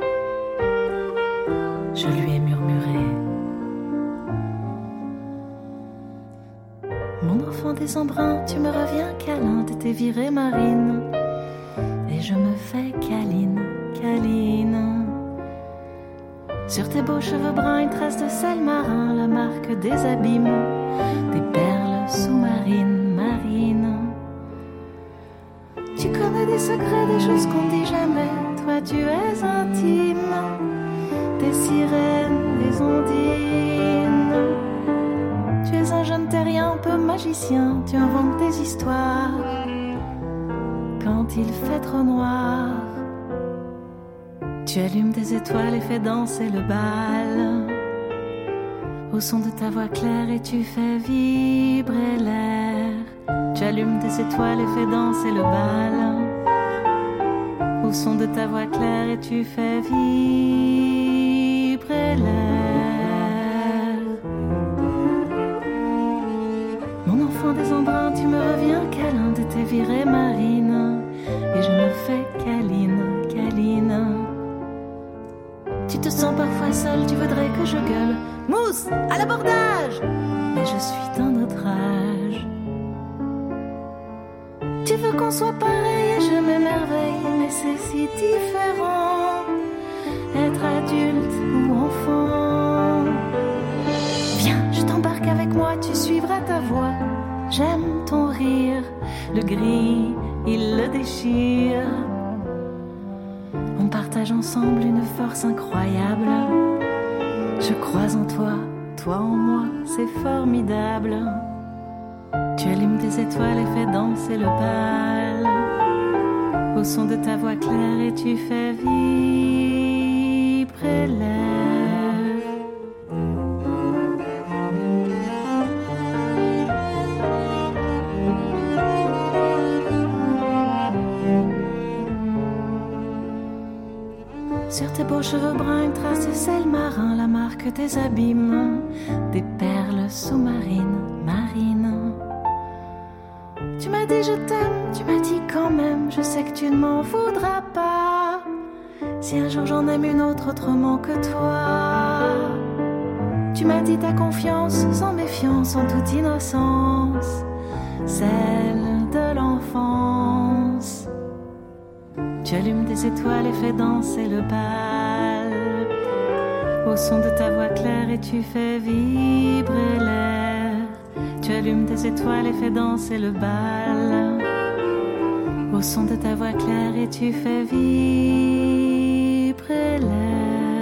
Je lui ai murmuré « Mon enfant des embruns, tu me reviens câlin de tes virées marines. » Et je me fais câline, câline. Sur tes beaux cheveux bruns, une trace de sel marin, la marque des abîmes, des perles sous-marines, marines. Tu connais des secrets, des choses qu'on ne dit jamais. Toi, tu es intime, des sirènes, des les ondines. Tu es un jeune terrien, un peu magicien, tu inventes des histoires quand il fait trop noir. Tu allumes des étoiles et fais danser le bal au son de ta voix claire et tu fais vibrer l'air. Tu allumes des étoiles et fais danser le bal au son de ta voix claire et tu fais vibrer l'air. Mon enfant des embruns, tu me reviens câlin de tes virées marines et je me fais câline, câline. Tu te sens parfois seul, tu voudrais que je gueule Mousse, à l'abordage! Mais je suis d'un autre âge. Tu veux qu'on soit pareil et je m'émerveille, mais c'est si différent, être adulte ou enfant. Viens, je t'embarque avec moi, tu suivras ta voix. J'aime ton rire, le gris, il le déchire. On partage ensemble une force incroyable. Je crois en toi, toi en moi, c'est formidable. Tu allumes des étoiles et fais danser le bal au son de ta voix claire et tu fais vibrer l'air. Sur tes beaux cheveux bruns, une trace de sel marin, la marque des abîmes, des perles sous-marines, marines. Tu m'as dit je t'aime, tu m'as dit quand même, je sais que tu ne m'en voudras pas. Si un jour j'en aime une autre autrement que toi. Tu m'as dit ta confiance, sans méfiance, en toute innocence, celle de l'enfance. Tu allumes des étoiles et fais danser le bal au son de ta voix claire et tu fais vibrer l'air. Tu allumes des étoiles et fais danser le bal au son de ta voix claire et tu fais vibrer l'air.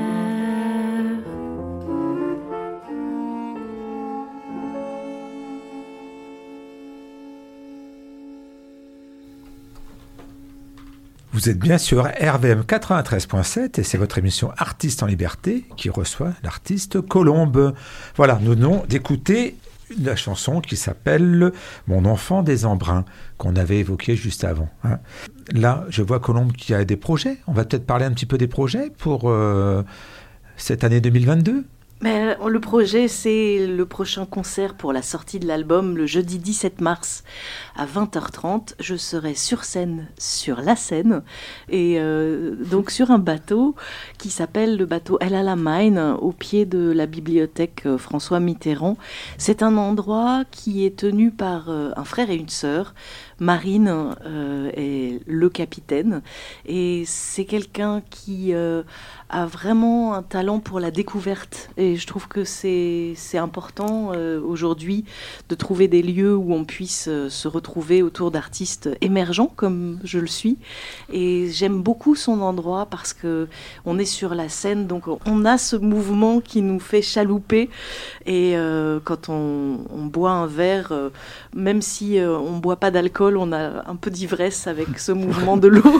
Vous êtes bien sur R V M quatre-vingt-treize point sept et c'est votre émission Artistes en Liberté qui reçoit l'artiste Colombe. Voilà, nous venons d'écouter la chanson qui s'appelle « Mon enfant des embruns » qu'on avait évoqué juste avant. Hein. Là, je vois Colombe qui a des projets. On va peut-être parler un petit peu des projets pour euh, cette année deux mille vingt-deux. Mais le projet, c'est le prochain concert pour la sortie de l'album, le jeudi dix-sept mars à vingt heures trente. Je serai sur scène, sur la Seine, et euh, donc sur un bateau qui s'appelle le bateau El Alamein, au pied de la bibliothèque François Mitterrand. C'est un endroit qui est tenu par euh, un frère et une sœur. Marine euh, est le capitaine, et c'est quelqu'un qui euh, a vraiment un talent pour la découverte. Et je trouve que c'est, c'est important euh, aujourd'hui de trouver des lieux où on puisse euh, se retrouver autour d'artistes émergents comme je le suis. Et j'aime beaucoup son endroit parce que on est sur la Seine, donc on a ce mouvement qui nous fait chalouper. Et euh, quand on, on boit un verre, euh, même si euh, on ne boit pas d'alcool, on a un peu d'ivresse avec ce mouvement de l'eau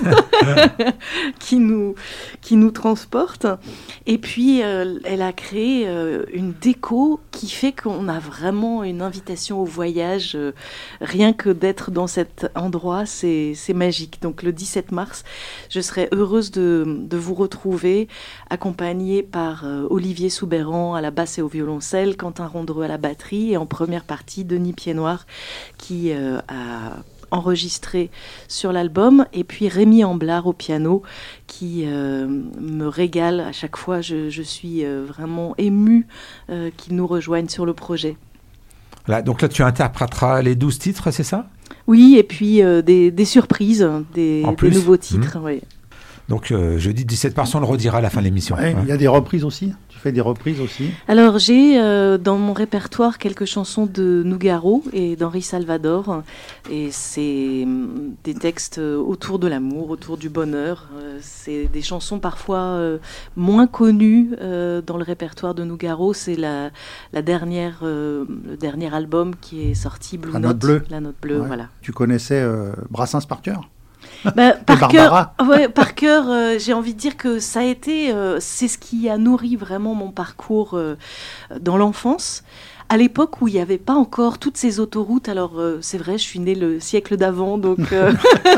qui nous, qui nous transporte. Et puis, euh, elle a créé euh, une déco qui fait qu'on a vraiment une invitation au voyage. Euh, rien que d'être dans cet endroit, c'est, c'est magique. Donc, le dix-sept mars, je serai heureuse de, de vous retrouver, accompagnée par euh, Olivier Soubeyran à la basse et au violoncelle, Quentin Rondereux à la batterie, et en première partie, Denis Pied-Noir, qui euh, a enregistré sur l'album, et puis Rémi Amblard au piano qui euh, me régale à chaque fois. Je, je suis euh, vraiment émue euh, qu'il nous rejoigne sur le projet. Là, donc là, tu interpréteras les douze titres, c'est ça ? Oui, et puis euh, des, des surprises, des, des nouveaux titres. Mmh. Oui. Donc euh, jeudi dix-sept mars, on le redira à la fin de l'émission. Ouais, hein. Il y a des reprises aussi. Tu fais des reprises aussi. Alors j'ai euh, dans mon répertoire quelques chansons de Nougaro et d'Henri Salvador, et c'est hum, des textes autour de l'amour, autour du bonheur. Euh, c'est des chansons parfois euh, moins connues euh, dans le répertoire de Nougaro. C'est la, la dernière, euh, le dernier album qui est sorti, Blue La Note, Note Bleue. La Note Bleue, Ouais. voilà. Tu connaissais euh, Brassens par cœur? Bah, par cœur, Barbara. ouais, par cœur, euh, j'ai envie de dire que ça a été, euh, c'est ce qui a nourri vraiment mon parcours euh, dans l'enfance. À l'époque où il n'y avait pas encore toutes ces autoroutes, alors euh, c'est vrai, je suis née le siècle d'avant, donc euh,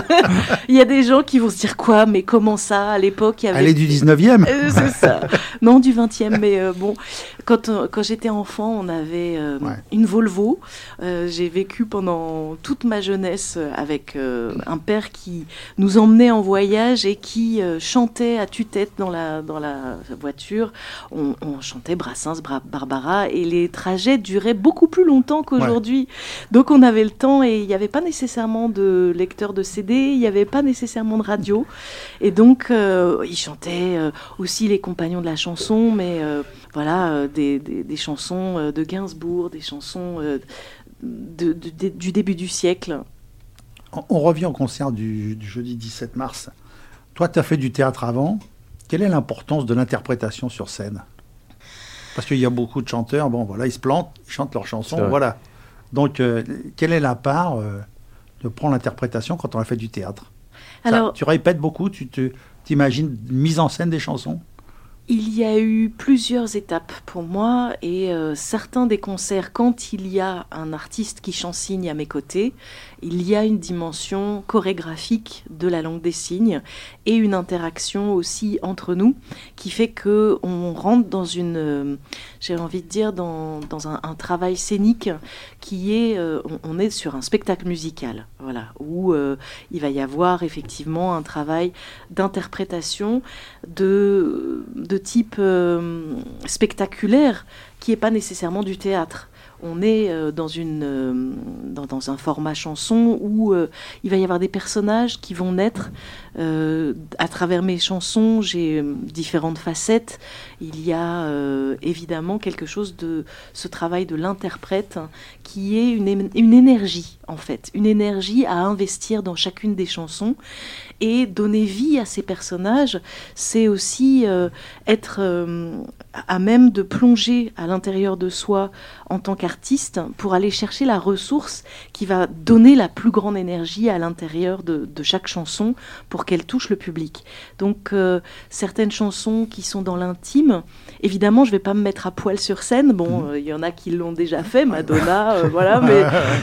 il y a des gens qui vont se dire quoi, mais comment ça, à l'époque il y avait... Elle est du dix-neuvième. Euh, c'est ça. Non, du vingtième, mais euh, bon, quand, euh, quand j'étais enfant, on avait euh, Ouais. une Volvo. Euh, j'ai vécu pendant toute ma jeunesse avec euh, un père qui nous emmenait en voyage et qui euh, chantait à tue-tête dans la, dans la voiture. On, on chantait Brassens, Bra- Barbara, et les trajets duraient beaucoup plus longtemps qu'aujourd'hui. Donc on avait le temps, et il n'y avait pas nécessairement de lecteur de C D, il n'y avait pas nécessairement de radio. Et donc, euh, il chantait euh, aussi les compagnons de la chanson, mais euh, voilà, euh, des, des, des chansons euh, de Gainsbourg, des chansons euh, de, de- de- du début du siècle. On, on revient au concert du, du jeudi dix-sept mars. Toi, tu as fait du théâtre avant. Quelle est l'importance de l'interprétation sur scène? Parce qu'il y a beaucoup de chanteurs, bon voilà, ils se plantent, ils chantent leurs chansons, C'est vrai. voilà. Donc, euh, quelle est la part euh, de prendre l'interprétation quand on a fait du théâtre? Ça, Alors, tu répètes beaucoup, tu te, t'imagines une mise en scène des chansons? il y a eu plusieurs étapes pour moi, et euh, certains des concerts, quand il y a un artiste qui chante-signe à mes côtés, il y a une dimension chorégraphique de la langue des signes et une interaction aussi entre nous qui fait que on rentre dans une, euh, j'ai envie de dire, dans, dans un, un travail scénique qui est, euh, on, on est sur un spectacle musical, voilà, où euh, il va y avoir effectivement un travail d'interprétation de, de type euh, spectaculaire qui n'est pas nécessairement du théâtre. On est euh, dans, une, euh, dans, dans un format chanson où euh, il va y avoir des personnages qui vont naître. Euh, à travers mes chansons, j'ai euh, différentes facettes. Il y a euh, évidemment quelque chose de ce travail de l'interprète, hein, qui est une, é- une énergie, en fait. Une énergie à investir dans chacune des chansons. Et donner vie à ces personnages, c'est aussi euh, être euh, à même de plonger à l'intérieur de soi en tant qu'artiste pour aller chercher la ressource qui va donner la plus grande énergie à l'intérieur de, de chaque chanson pour qu'elle touche le public. Donc euh, certaines chansons qui sont dans l'intime, évidemment je ne vais pas me mettre à poil sur scène, bon il euh, y en a qui l'ont déjà fait, Madonna, euh, voilà, mais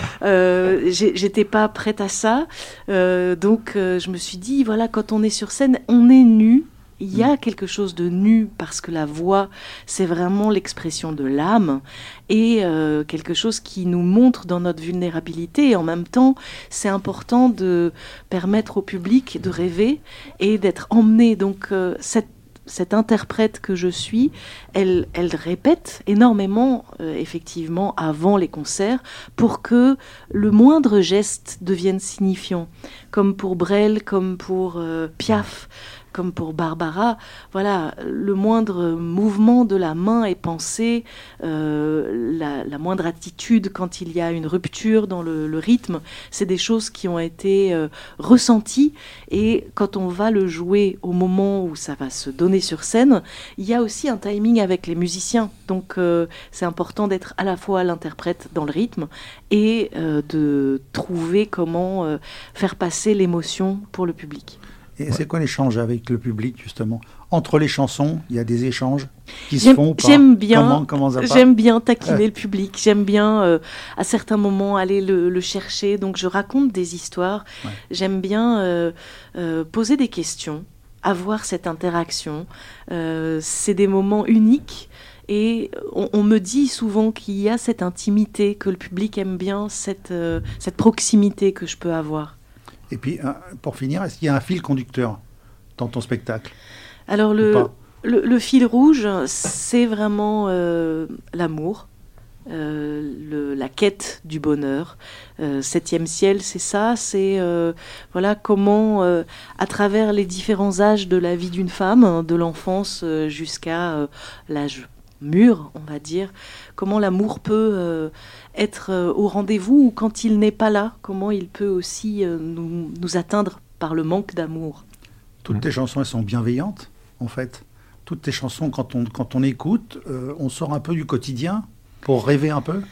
euh, j'ai- j'étais pas prête à ça, euh, donc euh, je me suis dit, voilà, quand on est sur scène, on est nu. Il y a quelque chose de nu parce que la voix, c'est vraiment l'expression de l'âme et euh, quelque chose qui nous montre dans notre vulnérabilité. Et en même temps, c'est important de permettre au public de rêver et d'être emmené. Donc euh, cette cette interprète que je suis, elle, elle répète énormément, euh, effectivement, avant les concerts, pour que le moindre geste devienne signifiant. Comme pour Brel, comme pour euh, Piaf, comme pour Barbara. Voilà, le moindre mouvement de la main est pensé, euh, la, la moindre attitude quand il y a une rupture dans le, le rythme, c'est des choses qui ont été euh, ressenties. Et quand on va le jouer au moment où ça va se donner sur scène, il y a aussi un timing avec les musiciens. Donc euh, c'est important d'être à la fois l'interprète dans le rythme et euh, de trouver comment euh, faire passer l'émotion pour le public. Et c'est quoi l'échange avec le public, justement? Entre les chansons, il y a des échanges qui se J'aime- font ou pas? J'aime bien, Comment, comment ça part? j'aime bien taquiner le public. J'aime bien, euh, à certains moments, aller le, le chercher. Donc, je raconte des histoires. Ouais. J'aime bien euh, euh, poser des questions, avoir cette interaction. Euh, c'est des moments uniques. Et on, on me dit souvent qu'il y a cette intimité, que le public aime bien, cette, euh, cette proximité que je peux avoir. Et puis, euh, pour finir, est-ce qu'il y a un fil conducteur dans ton spectacle? Alors, Ou le, pas le, le fil rouge, c'est vraiment euh, l'amour. euh, le, la quête du bonheur. Euh, Septième ciel, c'est ça, c'est euh, voilà comment, euh, à travers les différents âges de la vie d'une femme, hein, de l'enfance euh, jusqu'à euh, l'âge mûr, on va dire, comment l'amour peut euh, être euh, au rendez-vous ou quand il n'est pas là, comment il peut aussi euh, nous, nous atteindre par le manque d'amour. Toutes tes chansons, elles sont bienveillantes, en fait. Toutes tes chansons, quand on, quand on écoute, euh, on sort un peu du quotidien pour rêver un peu.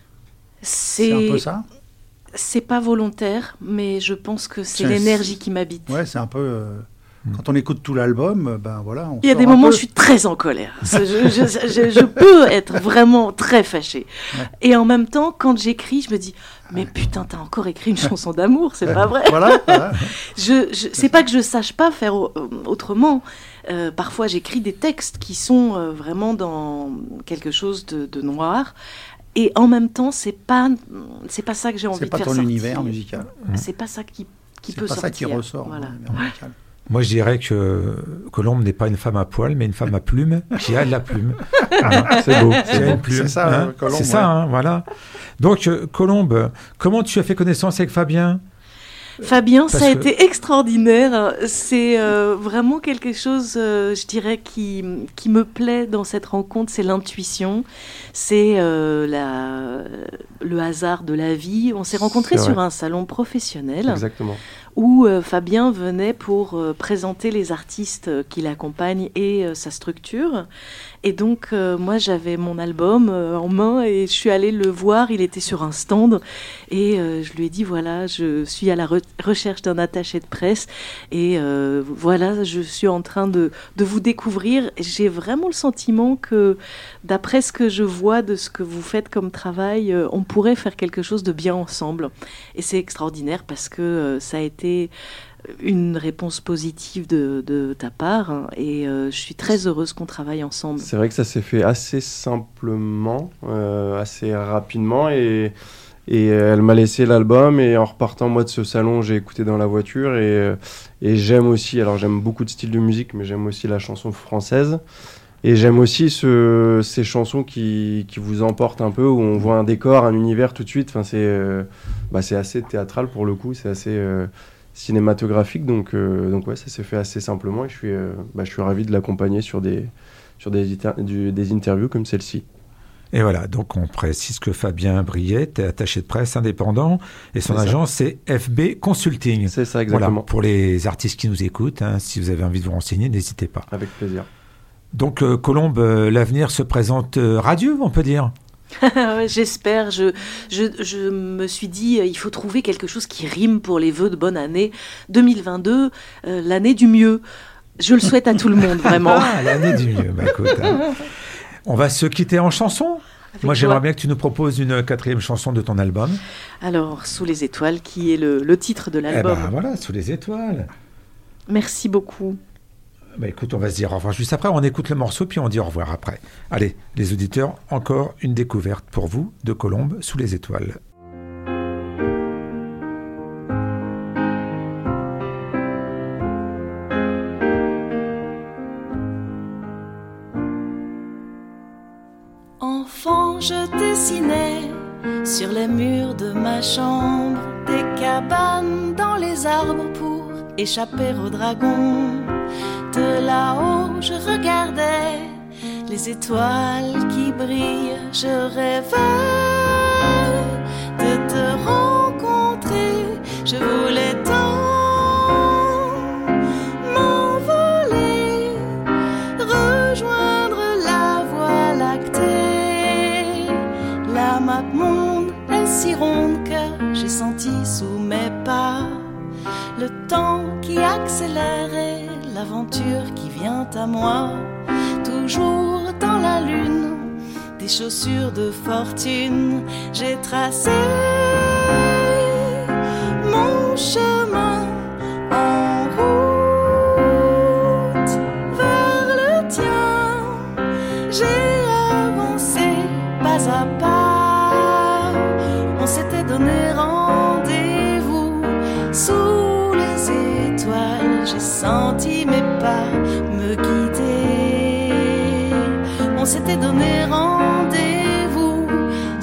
C'est, c'est un peu ça. C'est pas volontaire, mais je pense que c'est, c'est l'énergie qui m'habite. Ouais, c'est un peu... Euh, quand on écoute tout l'album, ben voilà... On Il y a des moments où je suis très en colère. je, je, je, je peux être vraiment très fâchée. Ouais. Et en même temps, quand j'écris, je me dis... Mais putain, t'as encore écrit une chanson d'amour, c'est pas vrai. Voilà. voilà. je, je, c'est pas que je sache pas faire autrement. Euh, parfois, j'écris des textes qui sont euh, vraiment dans quelque chose de, de noir. Et en même temps, c'est pas, c'est pas ça que j'ai envie c'est de faire sortir. C'est pas ton univers musical. C'est pas ça qui, qui peut sortir. C'est pas ça qui ressort. Voilà. Musical. Moi, je dirais que Colombe n'est pas une femme à poil, mais une femme à plume qui a de la plume. Ah, c'est beau. C'est, une plume, c'est ça, hein, Colombe. C'est ça, ouais. hein, voilà. Donc, euh, Colombe, comment tu as fait connaissance avec Fabien ? Fabien, Parce ça a que... été extraordinaire. C'est euh, vraiment quelque chose, euh, je dirais, qui, qui me plaît dans cette rencontre, c'est l'intuition, c'est euh, la, le hasard de la vie. On s'est rencontrés sur un salon professionnel. Exactement. Où euh, Fabien venait pour euh, présenter les artistes euh, qui l'accompagnent et euh, sa structure. Et donc, euh, moi, j'avais mon album euh, en main et je suis allée le voir. Il était sur un stand et euh, je lui ai dit, voilà, je suis à la re- recherche d'un attaché de presse et euh, voilà, je suis en train de, de vous découvrir. Et j'ai vraiment le sentiment que, d'après ce que je vois de ce que vous faites comme travail, euh, on pourrait faire quelque chose de bien ensemble. Et c'est extraordinaire parce que euh, ça a été une réponse positive de, de ta part hein, et euh, je suis très heureuse qu'on travaille ensemble. C'est vrai que ça s'est fait assez simplement, euh, assez rapidement et, et elle m'a laissé l'album et en repartant moi de ce salon j'ai écouté dans la voiture et, et j'aime aussi, alors j'aime beaucoup de styles de musique mais j'aime aussi la chanson française et j'aime aussi ce, ces chansons qui, qui vous emportent un peu où on voit un décor, un univers tout de suite, enfin, c'est, euh, bah, c'est assez théâtral pour le coup, c'est assez... Euh, cinématographique, donc, euh, donc ouais, ça s'est fait assez simplement et je suis, euh, bah, je suis ravi de l'accompagner sur des, sur des, iter- du, des interviews comme celle-ci. Et voilà, donc on précise que Fabien Briet est attaché de presse indépendant et son c'est agence c'est F B Consulting. C'est ça, exactement. Voilà, pour les artistes qui nous écoutent, hein, si vous avez envie de vous renseigner, n'hésitez pas. Avec plaisir. Donc euh, Colombe, euh, l'avenir se présente euh, radieux, on peut dire. J'espère. Je, je, je me suis dit, il faut trouver quelque chose qui rime pour les vœux de bonne année deux mille vingt-deux, euh, l'année du mieux. Je le souhaite à tout le monde, vraiment. Ah, l'année du mieux. Bah, écoute, hein. On va se quitter en chanson. Avec Moi, j'aimerais joie. bien que tu nous proposes une quatrième chanson de ton album. Alors, Sous les étoiles, qui est le, le titre de l'album. Eh ben voilà, Sous les étoiles. Merci beaucoup. Bah écoute, on va se dire au revoir juste après. On écoute le morceau, puis on dit au revoir après. Allez, les auditeurs, encore une découverte pour vous de Colombe, Sous les étoiles. Enfant, je dessinais sur les murs de ma chambre des cabanes dans les arbres pour échapper aux dragons. De là-haut, je regardais les étoiles qui brillent. Je rêvais de te rencontrer. Je voulais tant m'envoler, rejoindre la voie lactée. La map monde est si ronde que j'ai senti sous mes pas le temps qui accélère et l'aventure qui vient à moi. Toujours dans la lune, des chaussures de fortune, j'ai tracé mon chemin en route vers le tien. J'ai avancé pas à pas, on s'était donné rendez-vous sous les étoiles. J'ai senti mes pas me guider. On s'était donné rendez-vous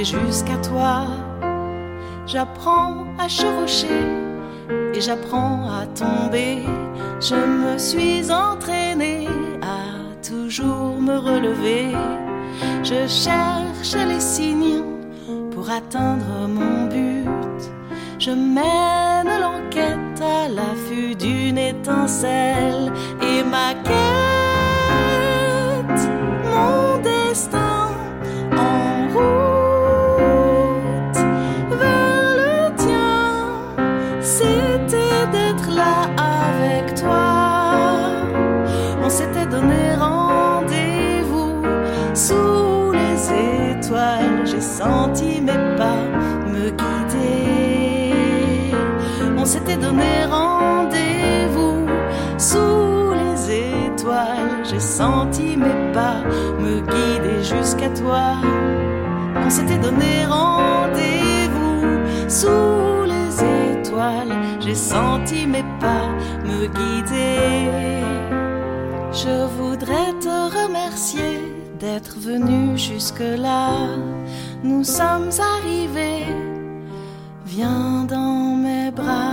jusqu'à toi. J'apprends à chevaucher et j'apprends à tomber. Je me suis entraînée à toujours me relever. Je cherche les signes pour atteindre mon but. Je mène l'enquête à l'affût d'une étincelle. Et ma quête, mon destin en route vers le tien, c'était d'être là avec toi. On s'était donné rendez-vous sous les étoiles. J'ai senti mes pas me guider. On s'était donné rendez-vous sous les étoiles. J'ai senti mes pas me guider jusqu'à toi. On s'était donné rendez-vous sous les étoiles. J'ai senti mes pas me guider. Je voudrais te remercier d'être venu jusque-là. Nous sommes arrivés. Viens dans mes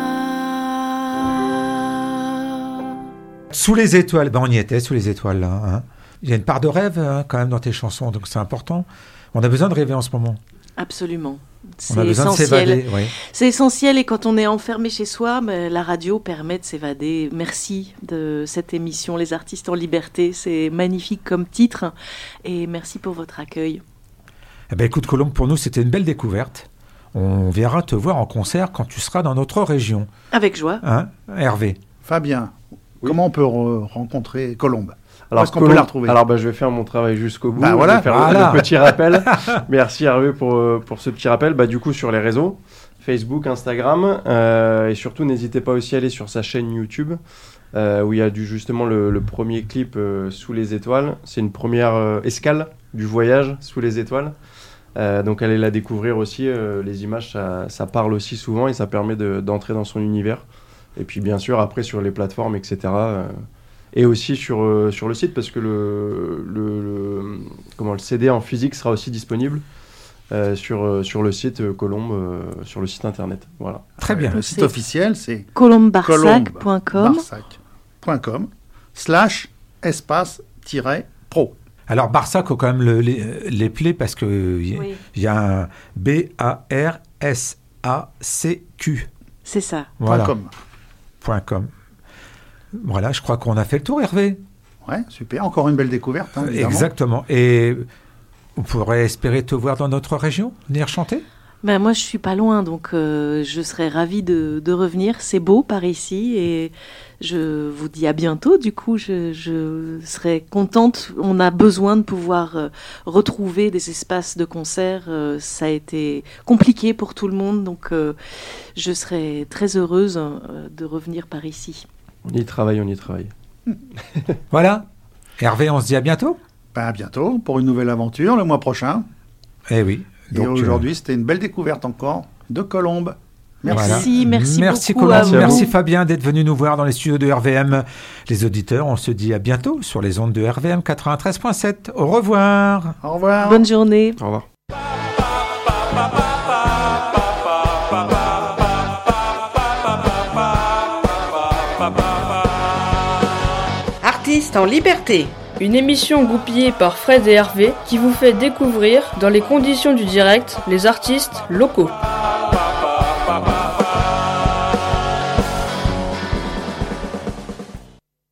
bras. Sous les étoiles, ben on y était, sous les étoiles là. Hein. Il y a une part de rêve hein, quand même dans tes chansons, donc c'est important. On a besoin de rêver en ce moment. Absolument. C'est on a besoin essentiel. de s'évader. Oui. C'est essentiel et quand on est enfermé chez soi, mais la radio permet de s'évader. Merci de cette émission, Les Artistes en Liberté. C'est magnifique comme titre et merci pour votre accueil. Eh ben, écoute Colombe, pour nous c'était une belle découverte. On viendra te voir en concert quand tu seras dans notre région. Avec joie. Hein, Hervé. Fabien, oui. Comment on peut re- rencontrer Colombe? Alors, Où est-ce qu'on Colombe, peut la retrouver? Alors, bah, je vais faire mon travail jusqu'au bout. Bah, voilà, je vais faire voilà. le, le petit rappel. Merci Hervé pour, pour ce petit rappel. Bah, du coup, sur les réseaux, Facebook, Instagram. Euh, et surtout, n'hésitez pas aussi à aller sur sa chaîne YouTube, euh, où il y a du, justement le, le premier clip euh, Sous les étoiles. C'est une première euh, escale du voyage Sous les étoiles. Euh, donc allez la découvrir aussi, euh, les images ça, ça parle aussi souvent et ça permet de, d'entrer dans son univers. Et puis bien sûr après sur les plateformes et cetera. Euh, et aussi sur, euh, sur le site parce que le, le, le, comment, le C D en physique sera aussi disponible euh, sur, euh, sur le site euh, Colombe, euh, sur le site internet. Voilà. Très bien. Le site C'est officiel, c'est colombebarsac point com colombebarsac point com slash espace tiret pro. Alors Barsac, il faut quand même le, les, les plier parce qu'il y, Oui. y a un B A R S A C Q. C'est ça. Voilà. .com. Point .com. Voilà, je crois qu'on a fait le tour, Hervé. Ouais, super. Encore une belle découverte. Hein, évidemment. Exactement. Et on pourrait espérer te voir dans notre région, venir chanter. Ben, moi, je suis pas loin, donc euh, je serais ravie de, de revenir. C'est beau par ici et je vous dis à bientôt. Du coup, je, je serais contente. On a besoin de pouvoir euh, retrouver des espaces de concert. Euh, ça a été compliqué pour tout le monde, donc euh, je serais très heureuse euh, de revenir par ici. On y travaille, on y travaille. Voilà. Hervé, on se dit à bientôt. Ben, à bientôt pour une nouvelle aventure le mois prochain. Eh oui. Et Donc, aujourd'hui, euh, c'était une belle découverte encore de Colombe. Merci. Merci, merci, merci beaucoup Colombe, à vous. merci Fabien d'être venu nous voir dans les studios de R V M. Les auditeurs, on se dit à bientôt sur les ondes de R V M quatre-vingt-treize point sept. Au revoir. Au revoir. Bonne journée. Au revoir. Artistes en liberté. Une émission goupillée par Fred et Hervé qui vous fait découvrir, dans les conditions du direct, les artistes locaux.